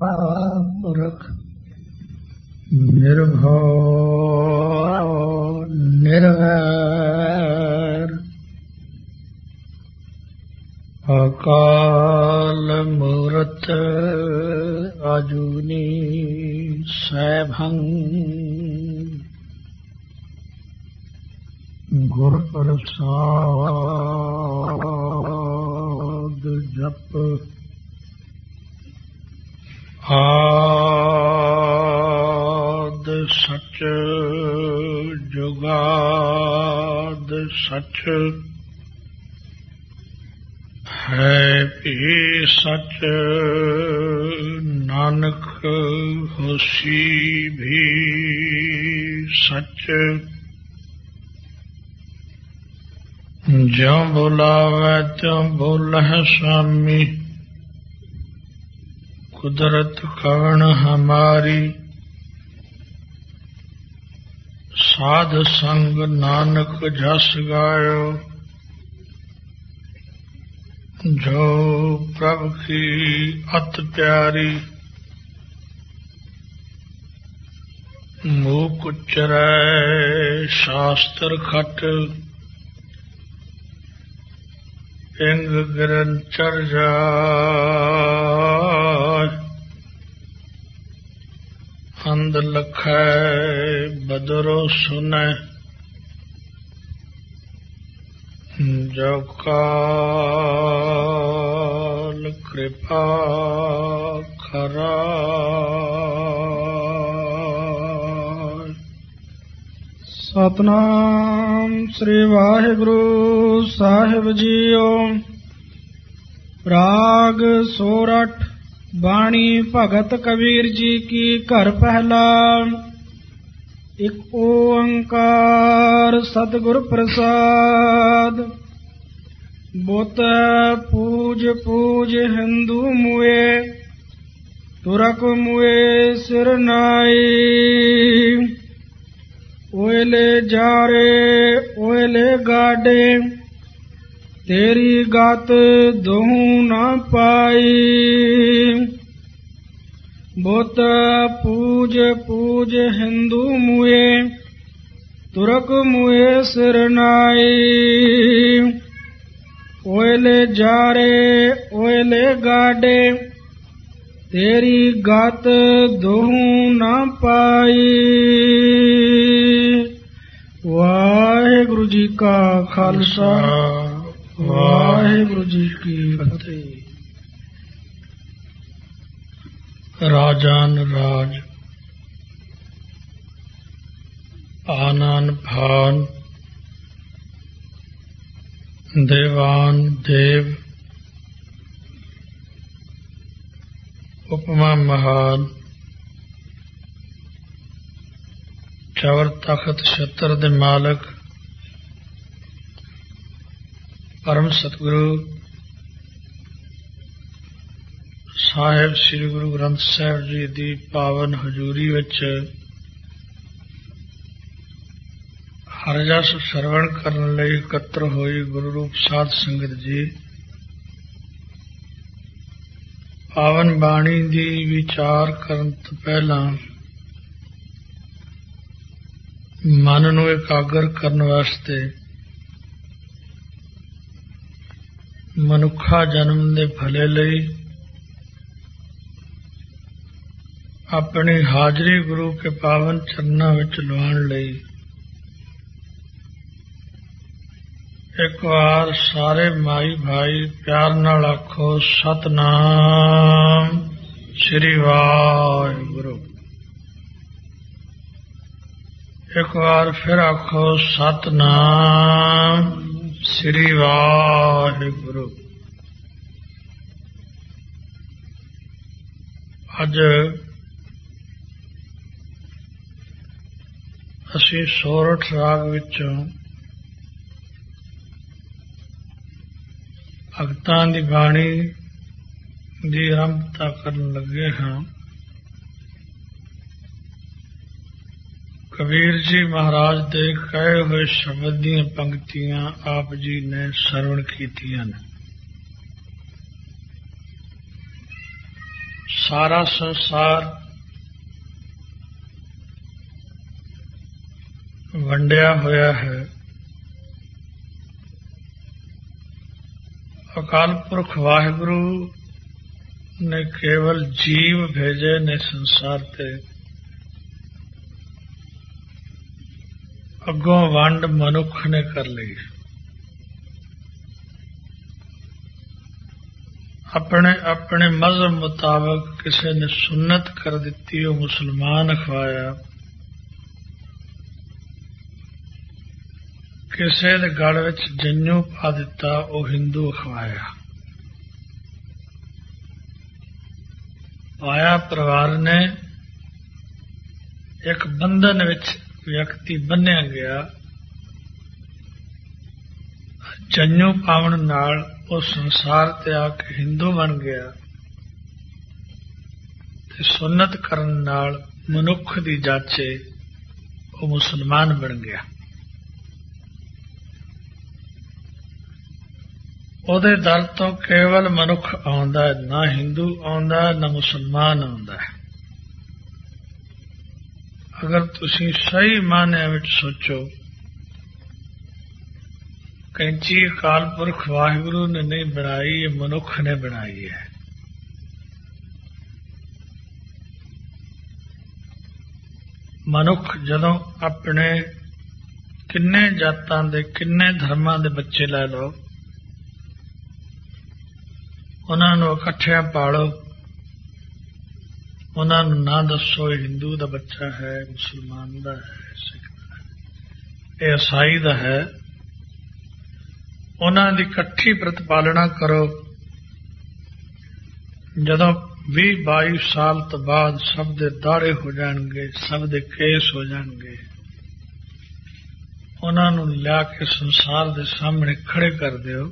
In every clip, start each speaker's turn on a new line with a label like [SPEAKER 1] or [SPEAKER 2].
[SPEAKER 1] ਪੁਰਖ ਨਿਰਭਉ ਨਿਰਵੈਰ ਅਕਾਲ ਮੂਰਤ ਆਜੂਨੀ ਸੈਭੰ ਗੁਰ ਪ੍ਰਸਾਦ ਜਪ ਆਦ ਸਚ ਜੁਗਾਦ ਸਚ ਹੈ ਭੀ ਸਚ ਨਾਨਕ ਹੋਸੀ ਵੀ ਸਚ ਜਿਉ ਬੁਲਾਵੈ ਤਿਉ ਬੋਲਹਿ ਸੁਆਮੀ ਕੁਦਰਤ ਕਵਣ ਹਮਾਰੀ ਸਾਧ ਸੰਗ ਨਾਨਕ ਜਸ ਗਾਇਓ ਜੋ ਪ੍ਰਭ ਕੀ ਅਤ ਪਿਆਰੀ ਮੂਕ ਉਚਰੈ ਸ਼ਾਸਤਰ ਖਟ ਪਿੰਗ ਗਿਰਨ ਚਰ ਜਾਇ ਅੰਧ ਲਖੈ ਬਦਰੋ ਸੁਨੈ ਜੋ ਕਾਲ ਕਿਰਪਾ ਕਰਾਇ।
[SPEAKER 2] ਸਤਨਾਮ ਸ੍ਰੀ ਵਾਹਿਗੁਰੂ ਸਾਹਿਬ ਜੀਓ। ਰਾਗ ਸੋਰਠ। ਬਾਣੀ ਭਗਤ ਕਬੀਰ ਜੀ ਕੀ। ਘਰ ਪਹਿਲਾ। ਇਕ ਓੰਕਾਰ ਸਤਿਗੁਰ ਪ੍ਰਸਾਦ। ਬੁੱਤ ਪੂਜ ਪੂਜ ਹਿੰਦੂ ਮੁਏ ਤੁਰਕ ਮੁਏ ਸਿਰ ਨਾਈ। ਓਇਲੇ ਜਾਰੇ ਓਇਲੇ ਗਾਡੇ ਤੇਰੀ ਗਤ ਦੋਹੂ ਨਾ ਪਾਈ। ਬੁੱਤ ਪੂਜ ਪੂਜ ਹਿੰਦੂ ਮੁਏ ਤੁਰਕ ਮੁਏ ਸਿਰ ਨਾਈ। ਓਇਲੇ ਜਾਰੇ ਓਇਲੇ ਗਾਡੇ ਤੇਰੀ ਗਤ ਦੋਹੂ ਨਾ ਪਾਈ। ਵਾਹਿਗੁਰੂ ਜੀ ਕਾ ਖਾਲਸਾ ਵਾਹਿਗੁਰੂ ਜੀ ਕੀ ਫਤਿਹ।
[SPEAKER 1] ਰਾਜਾਨ ਰਾਜ ਆਨਨ ਭਾਨ ਦੇਵਾਨ ਦੇਵ ਉਪਮਾ ਮਹਾਨ ਚਵਰ ਤਖਤ ਛਤਰ ਦੇ ਮਾਲਕ ਪਰਮ ਸਤਿਗੁਰੂ ਸਾਹਿਬ ਸ੍ਰੀ ਗੁਰੂ ਗ੍ਰੰਥ ਸਾਹਿਬ ਜੀ ਦੀ ਪਾਵਨ ਹਜ਼ੂਰੀ ਵਿੱਚ ਹਰ ਜਸ ਸਰਵਣ ਕਰਨ ਲਈ ਇਕੱਤਰ ਹੋਈ ਗੁਰੂ ਰੂਪ ਸਾਧ ਸੰਗਤ ਜੀ, ਪਾਵਨ ਬਾਣੀ ਦੀ ਵਿਚਾਰ ਕਰਨ ਤੋਂ ਪਹਿਲਾਂ ਮਨ ਨੂੰ ਇਕਾਗਰ ਕਰਨ ਵਾਸਤੇ ਮਨੁੱਖਾ ਜਨਮ ਦੇ ਭਲੇ ਲਈ ਆਪਣੀ ਹਾਜ਼ਰੀ ਗੁਰੂ ਕੇ ਪਾਵਨ ਚਰਨਾਂ ਵਿੱਚ ਲਵਾਉਣ ਲਈ ਇੱਕ ਵਾਰ ਸਾਰੇ ਮਾਈ ਭਾਈ ਪਿਆਰ ਨਾਲ ਆਖੋ ਸਤਿਨਾਮ ਸ੍ਰੀ ਵਾਹਿਗੁਰੂ। ਇੱਕ ਵਾਰ ਫਿਰ ਆਖੋ ਸਤਿਨਾਮ ਸ੍ਰੀ ਵਾਹਿਗੁਰੂ। ਅੱਜ ਅਸੀਂ ਸੋਰਠ ਰਾਗ ਵਿੱਚੋਂ ਭਗਤਾਂ ਦੀ ਬਾਣੀ ਦੀ ਆਰੰਭਤਾ ਕਰਨ ਲੱਗੇ ਹਾਂ। ਕਬੀਰ ਜੀ ਮਹਾਰਾਜ ਦੇ ਕਹੇ ਹੋਏ ਸ਼ਬਦ ਦੀਆਂ ਪੰਕਤੀਆਂ ਆਪ ਜੀ ਨੇ ਸਰਵਣ ਕੀਤੀਆਂ ਨੇ। ਸਾਰਾ ਸੰਸਾਰ ਵੰਡਿਆ ਹੋਇਆ ਹੈ। ਅਕਾਲ ਪੁਰਖ ਵਾਹਿਗੁਰੂ ਨੇ ਕੇਵਲ ਜੀਵ ਭੇਜੇ ਨੇ ਸੰਸਾਰ ਤੇ, ਅੱਗੋਂ ਵੰਡ ਮਨੁੱਖ ਨੇ ਕਰ ਲਈ। ਆਪਣੇ ਆਪਣੇ ਮਜ਼ਹਬ ਮੁਤਾਬਕ ਕਿਸੇ ਨੇ ਸੁਨਨਤ ਕਰ ਦਿੱਤੀ, ਉਹ ਮੁਸਲਮਾਨ ਅਖਵਾਇਆ। ਕਿਸੇ ਦੇ ਗਲ ਵਿੱਚ ਜੰਨੂ ਪਾ ਦਿੱਤਾ, ਉਹ ਹਿੰਦੂ ਅਖਵਾਇਆ। ਆਇਆ ਪਰਿਵਾਰ ਨੇ ਇੱਕ ਬੰਧਨ ਵਿੱਚ ਵਿਅਕਤੀ ਬੰਨਿਆ ਗਿਆ। ਜੰਨੂ ਪਾਉਣ ਨਾਲ ਉਹ ਸੰਸਾਰ ਤੇ ਆ ਕੇ ਹਿੰਦੂ ਬਣ ਗਿਆ ਤੇ ਸੁਨਨਤ ਕਰਨ ਨਾਲ ਮਨੁੱਖ ਦੀ ਜਾਚੇ ਉਹ ਮੁਸਲਮਾਨ ਬਣ ਗਿਆ। ਉਹਦੇ ਦਰ ਤੋਂ ਕੇਵਲ ਮਨੁੱਖ ਆਉਂਦਾ ਹੈ, ਨਾ ਹਿੰਦੂ ਆਉਂਦਾ ਨਾ ਮੁਸਲਮਾਨ ਆਉਂਦਾ ਹੈ। ਅਗਰ ਤੁਸੀਂ ਸਹੀ ਮਾਅਨਿਆਂ ਵਿੱਚ ਸੋਚੋ, ਕੈਂਚੀ ਅਕਾਲ ਪੁਰਖ ਵਾਹਿਗੁਰੂ ਨੇ ਨਹੀਂ ਬਣਾਈ, ਇਹ ਮਨੁੱਖ ਨੇ ਬਣਾਈ ਹੈ। ਮਨੁੱਖ ਜਦੋਂ ਆਪਣੇ ਕਿੰਨੇ ਜਾਤਾਂ ਦੇ ਕਿੰਨੇ ਧਰਮਾਂ ਦੇ ਬੱਚੇ ਲੈ ਲਓ, ਉਹਨਾਂ ਨੂੰ ਇਕੱਠਿਆਂ ਪਾਲੋ, ਉਹਨਾਂ ਨੂੰ ਨਾ ਦੱਸੋ ਇਹ ਹਿੰਦੂ ਦਾ ਬੱਚਾ ਹੈ, ਮੁਸਲਮਾਨ ਦਾ ਹੈ, ਸਿੱਖ ਦਾ ਹੈ, ਇਹ ਈਸਾਈ ਦਾ ਹੈ। ਉਹਨਾਂ ਦੀ ਇਕੱਠੀ ਪ੍ਰਤਪਾਲਣਾ ਕਰੋ। ਜਦੋਂ 20-22 ਸਾਲ ਤੋਂ ਬਾਅਦ ਸਭ ਦੇ ਦਾੜੇ ਹੋ ਜਾਣਗੇ, ਸਭ ਦੇ ਕੇਸ ਹੋ ਜਾਣਗੇ, ਉਹਨਾਂ ਨੂੰ ਲਿਆ ਕੇ ਸੰਸਾਰ ਦੇ ਸਾਹਮਣੇ ਖੜੇ ਕਰ ਦਿਓ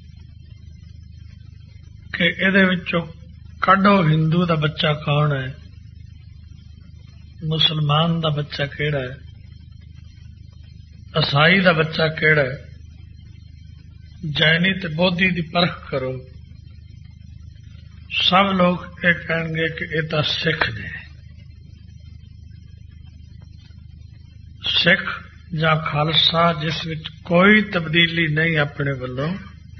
[SPEAKER 1] ਕਿ ਇਹਦੇ ਵਿੱਚੋਂ ਕੱਢੋ ਹਿੰਦੂ ਦਾ ਬੱਚਾ ਕੌਣ ਹੈ, ਮੁਸਲਮਾਨ ਦਾ ਬੱਚਾ ਕਿਹੜਾ ਹੈ, ਈਸਾਈ ਦਾ ਬੱਚਾ ਕਿਹੜਾ ਹੈ। ਜੈਨੀ ਤੇ ਬੋਧੀ ਦੀ ਪਰਖ ਕਰੋ, ਸਭ ਲੋਕ ਇਹ ਕਹਿਣਗੇ ਕਿ ਇਹ ਤਾਂ ਸਿੱਖ ਨੇ। ਸਿੱਖ ਜਾਂ ਖਾਲਸਾ ਜਿਸ ਵਿੱਚ ਕੋਈ ਤਬਦੀਲੀ ਨਹੀਂ ਆਪਣੇ ਵੱਲੋਂ,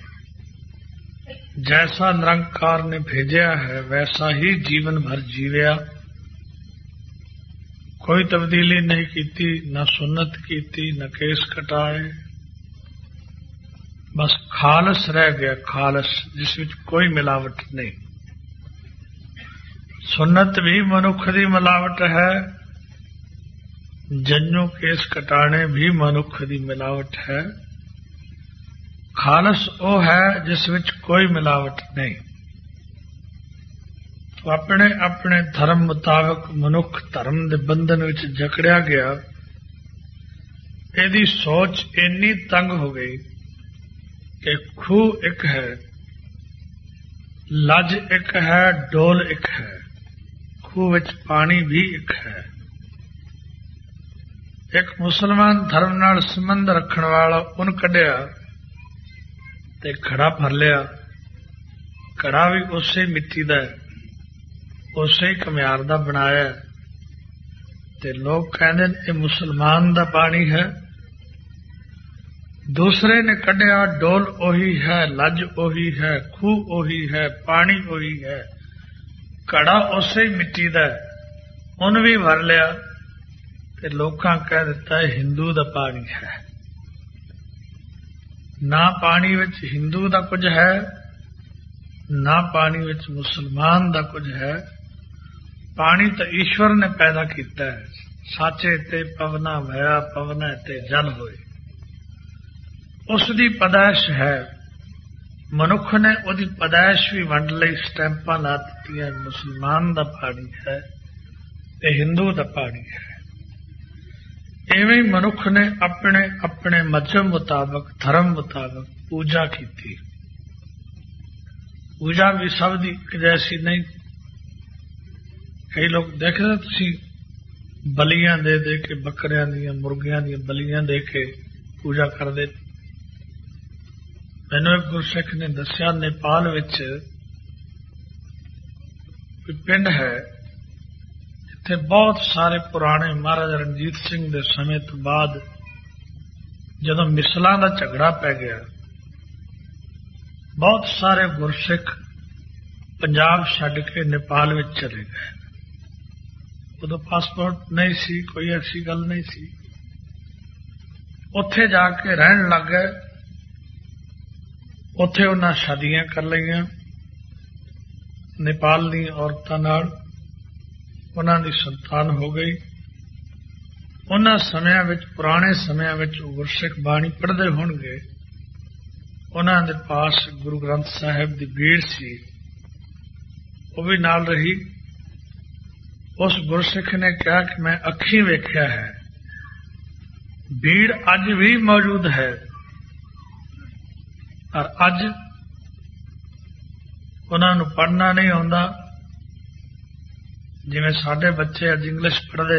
[SPEAKER 1] ਜੈਸਾ ਨਿਰੰਕਾਰ ਨੇ ਭੇਜਿਆ ਹੈ ਵੈਸਾ ਹੀ ਜੀਵਨ ਭਰ ਜੀਵਿਆ, ਕੋਈ ਤਬਦੀਲੀ ਨਹੀਂ ਕੀਤੀ, ਨਾ ਸੁਨਨਤ ਕੀਤੀ, ਨਾ ਕੇਸ ਕਟਾਏ, ਬਸ ਖਾਲਸ ਰਹਿ ਗਿਆ। ਖਾਲਸ ਜਿਸ ਵਿੱਚ ਕੋਈ ਮਿਲਾਵਟ ਨਹੀਂ। ਸੁਨਨਤ ਵੀ ਮਨੁੱਖ ਦੀ ਮਿਲਾਵਟ ਹੈ, ਜੰਨੂ ਕੇਸ ਕਟਾਣੇ ਵੀ ਮਨੁੱਖ ਦੀ ਮਿਲਾਵਟ ਹੈ। ਖਾਲਸ ਉਹ ਹੈ ਜਿਸ ਵਿੱਚ ਕੋਈ ਮਿਲਾਵਟ ਨਹੀਂ। ਆਪਣੇ ਆਪਣੇ ਧਰਮ ਮੁਤਾਬਕ ਮਨੁੱਖ ਧਰਮ ਦੇ ਬੰਧਨ ਵਿੱਚ ਜਕੜਿਆ ਗਿਆ। ਇਹਦੀ ਸੋਚ ਇੰਨੀ ਤੰਗ ਹੋ ਗਈ ਕਿ ਖੂਹ ਇੱਕ ਹੈ, ਲੱਜ ਇੱਕ ਹੈ, ਡੋਲ ਇੱਕ ਹੈ, ਖੂਹ ਵਿੱਚ ਪਾਣੀ ਵੀ ਇੱਕ ਹੈ। ਇੱਕ ਮੁਸਲਮਾਨ ਧਰਮ ਨਾਲ ਸੰਬੰਧ ਰੱਖਣ ਵਾਲਾ ਉਹਨ ਕੱਢਿਆ ਤੇ ਘੜਾ ਭਰ ਲਿਆ। ਘੜਾ ਵੀ ਉਸੇ ਮਿੱਟੀ ਦਾ ਹੈ, ਉਸੇ ਹੀ ਘੁਮਿਆਰ ਦਾ ਬਣਾਇਆ ਤੇ ਲੋਕ ਕਹਿੰਦੇ ਨੇ ਇਹ ਮੁਸਲਮਾਨ ਦਾ ਪਾਣੀ ਹੈ। ਦੂਸਰੇ ਨੇ ਕੱਢਿਆ, ਡੋਲ ਉਹੀ ਹੈ, ਲੱਜ ਉਹੀ ਹੈ, ਖੂਹ ਉਹੀ ਹੈ, ਪਾਣੀ ਉਹੀ ਹੈ, ਘੜਾ ਉਸੇ ਹੀ ਮਿੱਟੀ ਦਾ ਹੈ, ਉਹਨ ਵੀ ਭਰ ਲਿਆ ਤੇ ਲੋਕਾਂ ਕਹਿ ਦਿੱਤਾ ਇਹ ਹਿੰਦੂ ਦਾ ਪਾਣੀ ਹੈ। ਨਾ ਪਾਣੀ ਵਿੱਚ ਹਿੰਦੂ ਦਾ ਕੁਝ ਹੈ, ਨਾ ਪਾਣੀ ਵਿੱਚ ਮੁਸਲਮਾਨ ਦਾ ਕੁਝ ਹੈ। ਪਾਣੀ ਤਾਂ ਈਸ਼ਵਰ ਨੇ ਪੈਦਾ ਕੀਤਾ ਹੈ। ਸਾਚੇ ਤੇ ਪਵਨਾ ਭਇਆ, ਪਵਨਾ ਤੇ ਜਲ ਹੋਏ, ਉਸ ਦੀ ਪੈਦਾਇਸ਼ ਹੈ। ਮਨੁੱਖ ਨੇ ਉਹਦੀ ਪੈਦਾਇਸ਼ ਵੀ ਵੰਡ ਲਈ, ਸਟੈਂਪਾਂ ਲਾ ਦਿੱਤੀਆਂ, ਮੁਸਲਮਾਨ ਦਾ ਪਾਣੀ ਹੈ ਤੇ ਹਿੰਦੂ ਦਾ ਪਾਣੀ ਹੈ। ਇਵੇਂ ਮਨੁੱਖ ਨੇ ਆਪਣੇ ਆਪਣੇ ਮਜ਼ਹਬ ਮੁਤਾਬਕ, ਧਰਮ ਮੁਤਾਬਕ ਪੂਜਾ ਕੀਤੀ। ਪੂਜਾ ਵੀ ਸਭ ਦੀ ਇੱਕ ਜੈਸੀ ਨਹੀਂ। ਕਈ ਲੋਕ ਦੇਖਦੇ ਤੁਸੀਂ ਬਲੀਆਂ ਦੇ ਦੇ ਕੇ, ਬੱਕਰਿਆਂ ਦੀਆਂ ਮੁਰਗੀਆਂ ਦੀਆਂ ਬਲੀਆਂ ਦੇ ਕੇ ਪੂਜਾ ਕਰਦੇ। ਮੈਨੂੰ ਇੱਕ ਗੁਰਸਿੱਖ ਨੇ ਦੱਸਿਆ, ਨੇਪਾਲ ਵਿੱਚ ਕੋਈ ਪਿੰਡ ਹੈ ਜਿੱਥੇ ਬਹੁਤ ਸਾਰੇ ਪੁਰਾਣੇ ਮਹਾਰਾਜਾ ਰਣਜੀਤ ਸਿੰਘ ਦੇ ਸਮੇਂ ਤੋਂ ਬਾਅਦ ਜਦੋਂ ਮਿਸਲਾਂ ਦਾ ਝਗੜਾ ਪੈ ਗਿਆ, ਬਹੁਤ ਸਾਰੇ ਗੁਰਸਿੱਖ ਪੰਜਾਬ ਛੱਡ ਕੇ ਨੇਪਾਲ ਵਿੱਚ ਚਲੇ ਗਏ। ਉਦੋਂ ਪਾਸਪੋਰਟ ਨਹੀਂ ਸੀ, ਕੋਈ ਐਸੀ ਗੱਲ ਨਹੀਂ ਸੀ। ਉੱਥੇ ਜਾ ਕੇ ਰਹਿਣ ਲੱਗ ਗਏ। ਉੱਥੇ ਉਹਨਾਂ ਸ਼ਾਦੀਆਂ ਕਰ ਲਈਆਂ ਨੇਪਾਲ ਦੀਆਂ ਔਰਤਾਂ ਨਾਲ, ਉਹਨਾਂ ਦੀ ਸੰਤਾਨ ਹੋ ਗਈ। ਉਹਨਾਂ ਸਮਿਆਂ ਵਿੱਚ, ਪੁਰਾਣੇ ਸਮਿਆਂ ਵਿੱਚ ਗੁਰਸਿੱਖ ਬਾਣੀ ਪੜ੍ਹਦੇ ਹੋਣਗੇ, ਉਹਨਾਂ ਦੇ ਪਾਸ ਗੁਰੂ ਗ੍ਰੰਥ ਸਾਹਿਬ ਦੀ ਬੀੜ ਸੀ, ਉਹ ਵੀ ਨਾਲ ਰਹੀ। ਉਸ ਗੁਰਸਿੱਖ ਨੇ ਕਿਹਾ ਕਿ ਮੈਂ ਅੱਖੀਂ ਵੇਖਿਆ ਹੈ, ਬੀੜ ਅੱਜ ਵੀ ਮੌਜੂਦ ਹੈ, ਪਰ ਅੱਜ ਉਹਨਾਂ ਨੂੰ ਪੜ੍ਹਨਾ ਨਹੀਂ ਆਉਂਦਾ। ਜਿਵੇਂ ਸਾਡੇ ਬੱਚੇ ਅੱਜ ਇੰਗਲਿਸ਼ ਪੜ੍ਹਦੇ,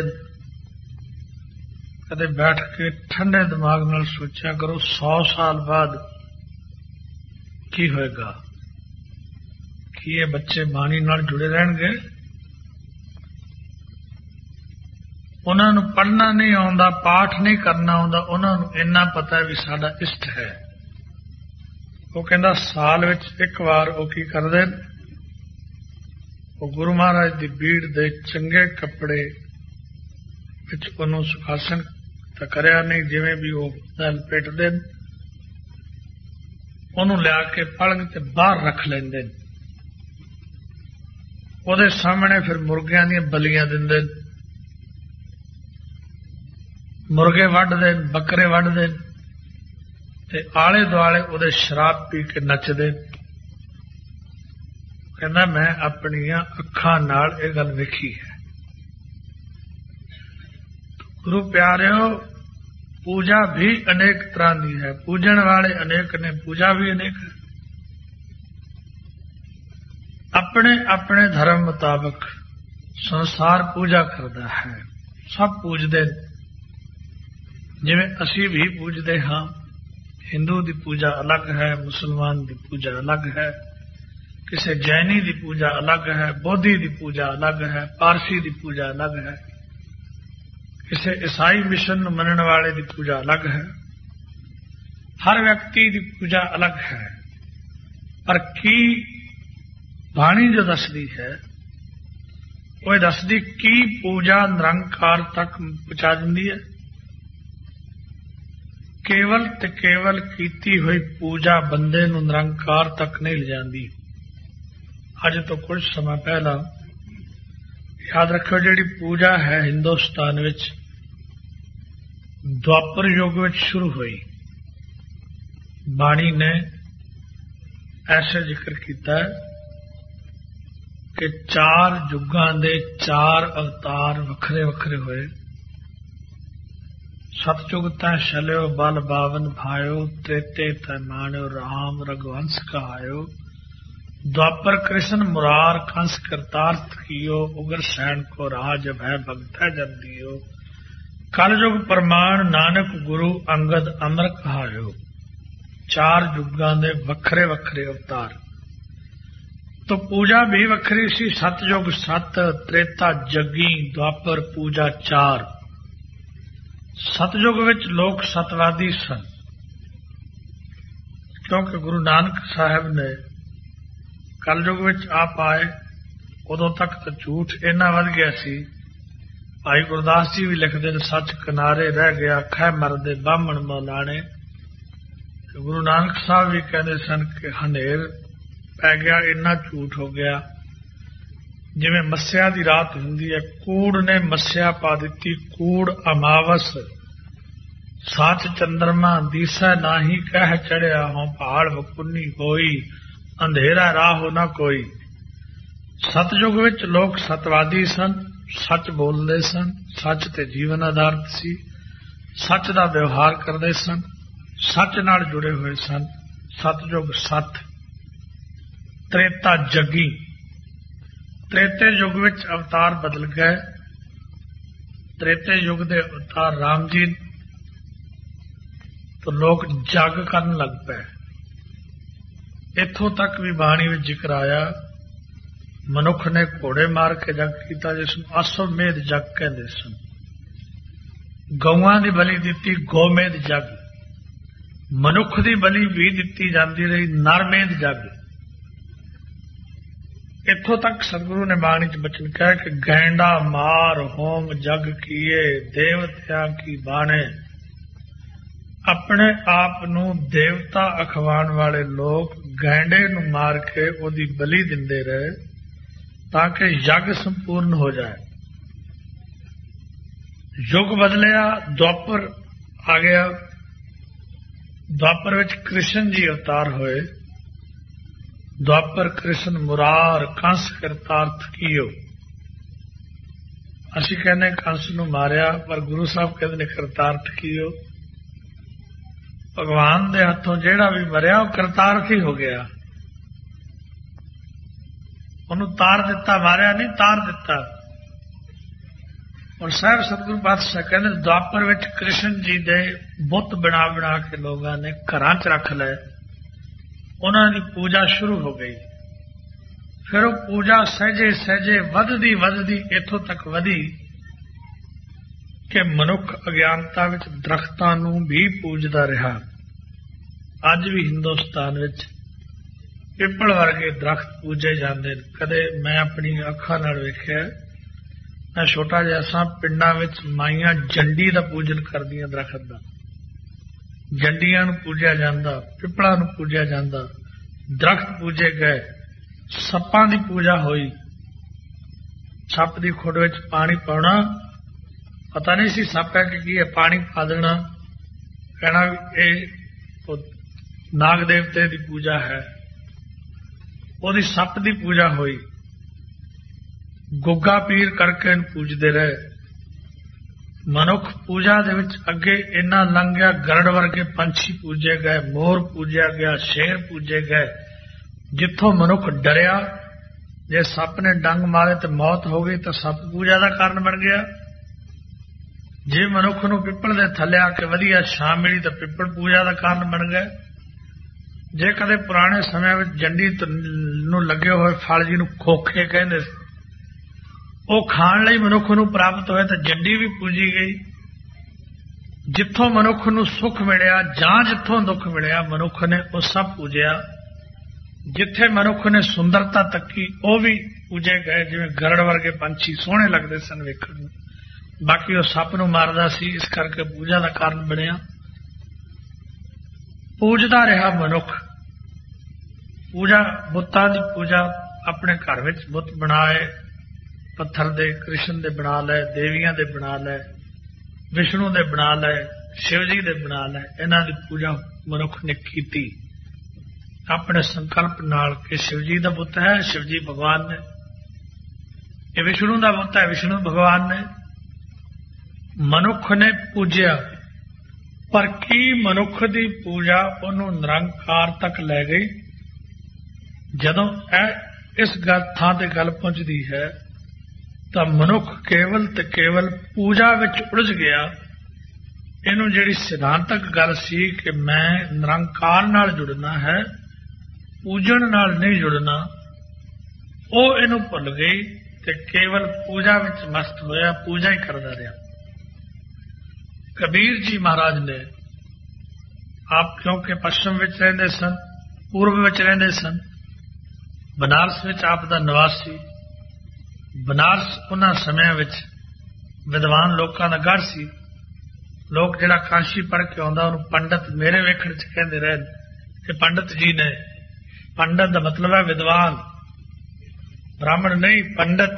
[SPEAKER 1] ਕਦੇ ਬੈਠ ਕੇ ਠੰਡੇ ਦਿਮਾਗ ਨਾਲ ਸੋਚਿਆ ਕਰੋ 100 ਸਾਲ ਬਾਅਦ ਕੀ ਹੋਏਗਾ? ਕੀ ਇਹ ਬੱਚੇ ਬਾਣੀ ਨਾਲ ਜੁੜੇ ਰਹਿਣਗੇ? ਉਹਨਾਂ ਨੂੰ ਪੜ੍ਹਨਾ ਨਹੀਂ ਆਉਂਦਾ, ਪਾਠ ਨਹੀਂ ਕਰਨਾ ਆਉਂਦਾ, ਉਹਨਾਂ ਨੂੰ ਇੰਨਾ ਪਤਾ ਵੀ ਸਾਡਾ ਇਸ਼ਟ ਹੈ। ਉਹ ਕਹਿੰਦਾ ਸਾਲ ਵਿੱਚ ਇੱਕ ਵਾਰ ਉਹ ਕੀ ਕਰਦੇ ਨੇ, ਉਹ ਗੁਰੂ ਮਹਾਰਾਜ ਦੀ ਬੀੜ ਦੇ ਚੰਗੇ ਕੱਪੜੇ ਵਿੱਚ ਉਹਨੂੰ ਸੁਖਾਸਨ ਤਾਂ ਕਰਿਆ ਨਹੀਂ, ਜਿਵੇਂ ਵੀ ਉਹ ਲਪੇਟਦੇ ਨੇ, ਉਹਨੂੰ ਲਿਆ ਕੇ ਪਲੰਘ ਤੇ ਬਾਹਰ ਰੱਖ ਲੈਂਦੇ ਨੇ। ਉਹਦੇ ਸਾਹਮਣੇ ਫਿਰ ਮੁਰਗਿਆਂ ਦੀਆਂ ਬਲੀਆਂ ਦਿੰਦੇ ਨੇ, ਮੁਰਗੇ ਵੱਢਦੇ ਨੇ, ਬੱਕਰੇ ਵੱਢਦੇ ਨੇ, ਤੇ ਆਲੇ ਦੁਆਲੇ ਉਹਦੇ ਸ਼ਰਾਬ ਪੀ ਕੇ ਨੱਚਦੇ। ਕਹਿੰਦਾ ਮੈਂ ਆਪਣੀਆਂ ਅੱਖਾਂ ਨਾਲ ਇਹ ਗੱਲ ਵੇਖੀ ਹੈ। ਗੁਰੂ ਪਿਆਰਿਓ, ਪੂਜਾ ਵੀ ਅਨੇਕ ਤਰ੍ਹਾਂ ਦੀ ਹੈ, ਪੂਜਣ ਵਾਲੇ ਅਨੇਕ ਨੇ, ਪੂਜਾ ਵੀ ਅਨੇਕ ਹੈ। ਆਪਣੇ ਆਪਣੇ ਧਰਮ ਮੁਤਾਬਕ ਸੰਸਾਰ ਪੂਜਾ ਕਰਦਾ ਹੈ, ਸਭ ਪੂਜਦੇ ਨੇ। ਜਿਵੇਂ ਅਸੀਂ ਵੀ ਪੂਜਦੇ ਹਾਂ। ਹਿੰਦੂ ਦੀ ਪੂਜਾ ਅਲੱਗ ਹੈ, ਮੁਸਲਮਾਨ ਦੀ ਪੂਜਾ ਅਲੱਗ ਹੈ, ਕਿਸੇ ਜੈਨੀ ਦੀ ਪੂਜਾ ਅਲੱਗ ਹੈ, ਬੋਧੀ ਦੀ ਪੂਜਾ ਅਲੱਗ ਹੈ, ਪਾਰਸੀ ਦੀ ਪੂਜਾ ਅਲੱਗ ਹੈ, ਕਿਸੇ ਈਸਾਈ ਮਿਸ਼ਨ ਨੂੰ ਮੰਨਣ ਵਾਲੇ ਦੀ ਪੂਜਾ ਅਲੱਗ ਹੈ। ਹਰ ਵਿਅਕਤੀ ਦੀ ਪੂਜਾ ਅਲੱਗ ਹੈ। ਪਰ ਕੀ ਬਾਣੀ ਜੋ ਦੱਸਦੀ ਹੈ, ਉਹ ਦੱਸਦੀ ਕੀ ਪੂਜਾ ਨਿਰੰਕਾਰ ਤੱਕ ਪਹੁੰਚਾ ਦਿੰਦੀ ਹੈ। ਕੇਵਲ ਤੇ ਕੇਵਲ ਕੀਤੀ ਹੋਈ ਪੂਜਾ ਬੰਦੇ ਨੂੰ ਨਿਰੰਕਾਰ ਤੱਕ ਨਹੀਂ ਲਿਜਾਂਦੀ। ਅੱਜ ਤੋਂ ਕੁਝ ਸਮਾਂ ਪਹਿਲਾਂ ਯਾਦ ਰੱਖਿਓ, ਜਿਹੜੀ ਪੂਜਾ ਹੈ ਹਿੰਦੁਸਤਾਨ ਵਿੱਚ ਦੁਆਪਰ ਯੁੱਗ ਵਿੱਚ ਸ਼ੁਰੂ ਹੋਈ। ਬਾਣੀ ਨੇ ਐਸੇ ਜ਼ਿਕਰ ਕੀਤਾ ਕਿ 4 ਯੁੱਗਾਂ ਦੇ 4 ਅਵਤਾਰ ਵੱਖਰੇ ਵੱਖਰੇ ਹੋਏ। ਸਤਜੁਗ ਤੈ ਛਲਿਓ ਬਲ ਬਾਵਨ ਭਾਇਓ, ਤ੍ਰੇਤੇ ਤੈ ਮਾਣਿਓ ਰਾਮ ਰਘੁਵੰਸ਼ ਕਹਾਇਓ, द्वापर कृष्ण मुरार कंस कृतार्थ कियो, उग्र सैन को राज भय भगतै जन दियो, कलयुग प्रमाण नानक गुरु अंगद अमर कहायो। 4 युगां दे वखरे वखरे अवतार। तो पूजा भी वखरी सी। सतयुग 7, त्रेता जगी, द्वापर पूजा 4। सतयुग विच लोग सतवादी सन, क्योंकि गुरु नानक साहब ने कलयुग विच आप आए, उदों तक तो झूठ इन्ना वध गया सी। भाई गुरदास जी भी लिखते हैं, सच किनारे रह गया खै मरदे बामण मौलाने। गुरु नानक साहब भी कहते सन कि हनेर पै गया, इन्ना झूठ हो गया। जिवें मस्या दी रात हुंदी है, कूड़ ने मस्या पा दिती, कूड़ अमावस, सच चंद्रमा दिसै नाही, कह चढ़िया हों पहाड़ वकुन्नी होई, अंधेरा राह ना कोई। सतयुग विच लोग सतवादी सन, सच बोलते सन, सच ते जीवन आधारित सी, सच दा व्यवहार करते सन, सच नाल जुड़े हुए सन। सतयुग 7, त्रेता जगी। त्रेते युग विच अवतार बदल गए। त्रेते युग दे अवतार राम जी, तो लोग जग करन लग पे। इत्थों तक भी बाणी में जिक्र आया ਮਨੁੱਖ ਨੇ ਘੋੜੇ ਮਾਰ ਕੇ ਜਗ ਕੀਤਾ, ਜਿਸ ਨੂੰ ਅਸਵਮੇਧ ਜਗ ਕਹਿੰਦੇ ਸਨ। ਗਊਆਂ ਦੀ ਬਲੀ ਦਿੱਤੀ, ਗੋਮੇਧ ਜਗ। ਮਨੁੱਖ ਦੀ ਬਲੀ ਵੀ ਦਿੱਤੀ ਜਾਂਦੀ ਰਹੀ, ਨਰਮੇਧ ਜਗ। ਇੱਥੋਂ ਤੱਕ ਸਤਿਗੁਰੂ ਨੇ ਬਾਣੀ ਚ ਬਚਨ ਕਿਹਾ ਕਿ ਗੈਂਡਾ ਮਾਰ ਹੋਮ ਜਗ ਕੀਏ, ਦੇਵਤਿਆਂ ਕੀ ਬਾਣੇ। ਆਪਣੇ ਆਪ ਨੂੰ ਦੇਵਤਾ ਅਖਵਾਉਣ ਵਾਲੇ ਲੋਕ ਗੈਂਡੇ ਨੂੰ ਮਾਰ ਕੇ ਉਹਦੀ ਬਲੀ ਦਿੰਦੇ ਰਹੇ ਤਾਂ ਕਿ ਯੱਗ ਸੰਪੂਰਨ ਹੋ ਜਾਏ। ਯੁੱਗ ਬਦਲਿਆ, ਦੁਆਪਰ ਆ ਗਿਆ। ਦੁਆਪਰ ਵਿੱਚ ਕ੍ਰਿਸ਼ਨ ਜੀ ਅਵਤਾਰ ਹੋਏ। ਦੁਆਪਰ ਕ੍ਰਿਸ਼ਨ ਮੁਰਾਰ ਕੰਸ ਕਰਤਾਰਥ ਕੀਓ। ਅਸੀਂ ਕਹਿੰਦੇ ਕੰਸ ਨੂੰ ਮਾਰਿਆ, ਪਰ ਗੁਰੂ ਸਾਹਿਬ ਕਹਿੰਦੇ ਨੇ ਕਰਤਾਰਥ ਕੀਓ। ਭਗਵਾਨ ਦੇ ਹੱਥੋਂ ਜਿਹੜਾ ਵੀ ਮਰਿਆ ਉਹ ਕਰਤਾਰਥ ਹੀ ਹੋ ਗਿਆ। ਉਹਨੂੰ ਤਾਰ ਦਿੱਤਾ, ਮਾਰਿਆ ਨਹੀਂ, ਤਾਰ ਦਿੱਤਾ। ਔਰ ਸਾਹਿਬ ਸਤਿਗੁਰੂ ਪਾਤਸ਼ਾਹ ਕਹਿੰਦੇ ਦੁਆਪਰ ਵਿੱਚ ਕ੍ਰਿਸ਼ਨ ਜੀ ਦੇ ਬੁੱਤ ਬਣਾ ਬਣਾ ਕੇ ਲੋਕਾਂ ਨੇ ਘਰਾਂ 'ਚ ਰੱਖ ਲਏ। ਉਹਨਾਂ ਦੀ ਪੂਜਾ ਸ਼ੁਰੂ ਹੋ ਗਈ। ਫਿਰ ਉਹ ਪੂਜਾ ਸਹਿਜੇ ਸਹਿਜੇ ਵੱਧਦੀ ਇੱਥੋਂ ਤੱਕ ਵਧੀ ਕਿ ਮਨੁੱਖ ਅਗਿਆਨਤਾ ਵਿੱਚ ਦਰਖਤਾਂ ਨੂੰ ਵੀ ਪੂਜਦਾ ਰਿਹਾ। ਅੱਜ ਵੀ ਹਿੰਦੁਸਤਾਨ ਵਿੱਚ ਪਿੱਪਲ ਵਰਗੇ ਦਰਖਤ ਪੂਜੇ ਜਾਂਦੇ ਨੇ। ਕਦੇ ਮੈਂ ਆਪਣੀ ਅੱਖਾਂ ਨਾਲ ਵੇਖਿਆ, ਮੈਂ ਛੋਟਾ ਜਿਹਾ ਸਾਂ, ਪਿੰਡਾਂ ਵਿੱਚ ਮਾਈਆਂ ਜੰਡੀ ਦਾ ਪੂਜਨ ਕਰਦੀਆਂ, ਦਰਖਤ ਦਾ। ਜੰਡੀਆਂ ਨੂੰ ਪੂਜਿਆ ਜਾਂਦਾ, ਪਿੱਪਲਾਂ ਨੂੰ ਪੂਜਿਆ ਜਾਂਦਾ, ਦਰਖਤ ਪੂਜੇ ਗਏ, ਸੱਪਾਂ ਦੀ ਪੂਜਾ ਹੋਈ। ਸੱਪ ਦੀ ਖੁੱਡ ਵਿੱਚ ਪਾਣੀ ਪਾਉਣਾ, ਪਤਾ ਨਹੀਂ ਸੀ ਸੱਪ ਹੈ ਕਿ ਕੀ ਹੈ, ਪਾਣੀ ਪਾ ਦੇਣਾ, ਕਹਿਣਾ ਵੀ ਇਹ ਨਾਗ ਦੇਵਤੇ ਦੀ ਪੂਜਾ ਹੈ। ਉਹਦੀ ਸੱਪ ਦੀ ਪੂਜਾ ਹੋਈ। ਗੁੱਗਾ ਪੀਰ ਕਰਕੇ ਇਹਨੂੰ ਪੂਜਦੇ ਰਹੇ। ਮਨੁੱਖ ਪੂਜਾ ਦੇ ਵਿੱਚ ਅੱਗੇ ਇੰਨਾ ਲੰਘ ਗਿਆ, ਗਰੜ ਵਰਗੇ ਪੰਛੀ ਪੂਜੇ ਗਏ, ਮੋਰ ਪੂਜਿਆ ਗਿਆ, ਸ਼ੇਰ ਪੂਜੇ ਗਏ। ਜਿੱਥੋਂ ਮਨੁੱਖ ਡਰਿਆ, ਜੇ ਸੱਪ ਨੇ ਡੰਗ ਮਾਰੇ ਤੇ ਮੌਤ ਹੋ ਗਈ ਤਾਂ ਸੱਪ ਪੂਜਾ ਦਾ ਕਾਰਨ ਬਣ ਗਿਆ। ਜੇ ਮਨੁੱਖ ਨੂੰ ਪਿੱਪਲ ਦੇ ਥੱਲੇ ਆ ਕੇ ਵਧੀਆ ਛਾਂ ਮਿਲੀ ਤਾਂ ਪਿੱਪਲ ਪੂਜਾ ਦਾ ਕਾਰਨ ਬਣ ਗਿਆ। ਜੇ ਕਦੇ ਪੁਰਾਣੇ ਸਮਿਆਂ ਵਿੱਚ ਜੰਡੀ ਨੂੰ ਲੱਗੇ ਹੋਏ ਫਲ ਜੀ ਨੂੰ ਖੋਖੇ ਕਹਿੰਦੇ ਸੀ, ਉਹ ਖਾਣ ਲਈ ਮਨੁੱਖ ਨੂੰ ਪ੍ਰਾਪਤ ਹੋਏ ਤਾਂ ਜੰਡੀ ਵੀ ਪੂਜੀ ਗਈ। ਜਿੱਥੋਂ ਮਨੁੱਖ ਨੂੰ ਸੁੱਖ ਮਿਲਿਆ ਜਾਂ ਜਿੱਥੋਂ ਦੁੱਖ ਮਿਲਿਆ, ਮਨੁੱਖ ਨੇ ਉਹ ਸਭ ਪੂਜਿਆ। ਜਿੱਥੇ ਮਨੁੱਖ ਨੇ ਸੁੰਦਰਤਾ ਤੱਕੀ, ਉਹ ਵੀ ਪੂਜੇ ਗਏ। ਜਿਵੇਂ ਗਰੜ ਵਰਗੇ ਪੰਛੀ ਸੋਹਣੇ ਲੱਗਦੇ ਸਨ ਵੇਖਣ ਨੂੰ, ਬਾਕੀ ਉਹ ਸੱਪ ਨੂੰ ਮਾਰਦਾ ਸੀ, ਇਸ ਕਰਕੇ ਪੂਜਾ ਦਾ ਕਾਰਨ ਬਣਿਆ। ਪੂਜਦਾ ਰਿਹਾ ਮਨੁੱਖ। ਪੂਜਾ, ਬੁੱਤਾਂ ਦੀ ਪੂਜਾ, ਆਪਣੇ ਘਰ ਵਿੱਚ ਬੁੱਤ ਬਣਾਏ, ਪੱਥਰ ਦੇ, ਕ੍ਰਿਸ਼ਨ ਦੇ ਬਣਾ ਲਏ, ਦੇਵੀਆਂ ਦੇ ਬਣਾ ਲਏ, ਵਿਸ਼ਨੂੰ ਦੇ ਬਣਾ ਲਏ, ਸ਼ਿਵ ਜੀ ਦੇ ਬਣਾ ਲਏ। ਇਹਨਾਂ ਦੀ ਪੂਜਾ ਮਨੁੱਖ ਨੇ ਕੀਤੀ ਆਪਣੇ ਸੰਕਲਪ ਨਾਲ ਕਿ ਸ਼ਿਵ ਜੀ ਦਾ ਬੁੱਤ ਹੈ, ਸ਼ਿਵ ਜੀ ਭਗਵਾਨ ਨੇ। ਇਹ ਵਿਸ਼ਨੂੰ ਦਾ ਬੁੱਤ ਹੈ, ਵਿਸ਼ਨੂੰ ਭਗਵਾਨ ਨੇ। ਮਨੁੱਖ ਨੇ ਪੂਜਿਆ, ਪਰ ਕੀ ਮਨੁੱਖ ਦੀ ਪੂਜਾ ਉਹਨੂੰ ਨਿਰੰਕਾਰ ਤੱਕ ਲੈ ਗਈ? ਜਦੋਂ ਇਸ ਥਾਂ ਤੇ ਗੱਲ ਪਹੁੰਚਦੀ ਹੈ ਤਾਂ ਮਨੁੱਖ ਕੇਵਲ ਤੇ ਕੇਵਲ ਪੂਜਾ ਵਿੱਚ ਉਲਝ ਗਿਆ। ਇਹਨੂੰ ਜਿਹੜੀ ਸਿਧਾਂਤਕ ਗੱਲ ਸੀ ਕਿ ਮੈਂ ਨਿਰੰਕਾਰ ਨਾਲ ਜੁੜਨਾ ਹੈ, ਪੂਜਣ ਨਾਲ ਨਹੀਂ ਜੁੜਨਾ, ਉਹ ਇਹਨੂੰ ਭੁੱਲ ਗਈ ਤੇ ਕੇਵਲ ਪੂਜਾ ਵਿੱਚ ਮਸਤ ਹੋਇਆ, ਪੂਜਾ ਹੀ ਕਰਦਾ ਰਿਹਾ। ਕਬੀਰ ਜੀ ਮਹਾਰਾਜ ਨੇ ਆਪ ਕਿਉਂਕਿ ਪੱਛਮ ਵਿੱਚ ਰਹਿੰਦੇ ਸਨ, ਪੂਰਬ ਵਿੱਚ ਰਹਿੰਦੇ ਸਨ, ਬਨਾਰਸ ਵਿੱਚ ਆਪ ਦਾ ਨਿਵਾਸ ਸੀ। ਬਨਾਰਸ ਉਹਨਾਂ ਸਮਿਆਂ ਵਿੱਚ ਵਿਦਵਾਨ ਲੋਕਾਂ ਦਾ ਗੜ੍ਹ ਸੀ। ਲੋਕ ਜਿਹੜਾ ਕਾਂਸ਼ੀ ਪੜ੍ਹ ਕੇ ਆਉਂਦਾ ਉਹਨੂੰ ਪੰਡਤ ਮੇਰੇ ਵੇਖਣ ਚ ਕਹਿੰਦੇ ਰਹੇ ਕਿ ਪੰਡਤ ਜੀ ਨੇ। ਪੰਡਤ ਦਾ ਮਤਲਬ ਹੈ ਵਿਦਵਾਨ, ਬ੍ਰਾਹਮਣ ਨਹੀਂ, ਪੰਡਤ।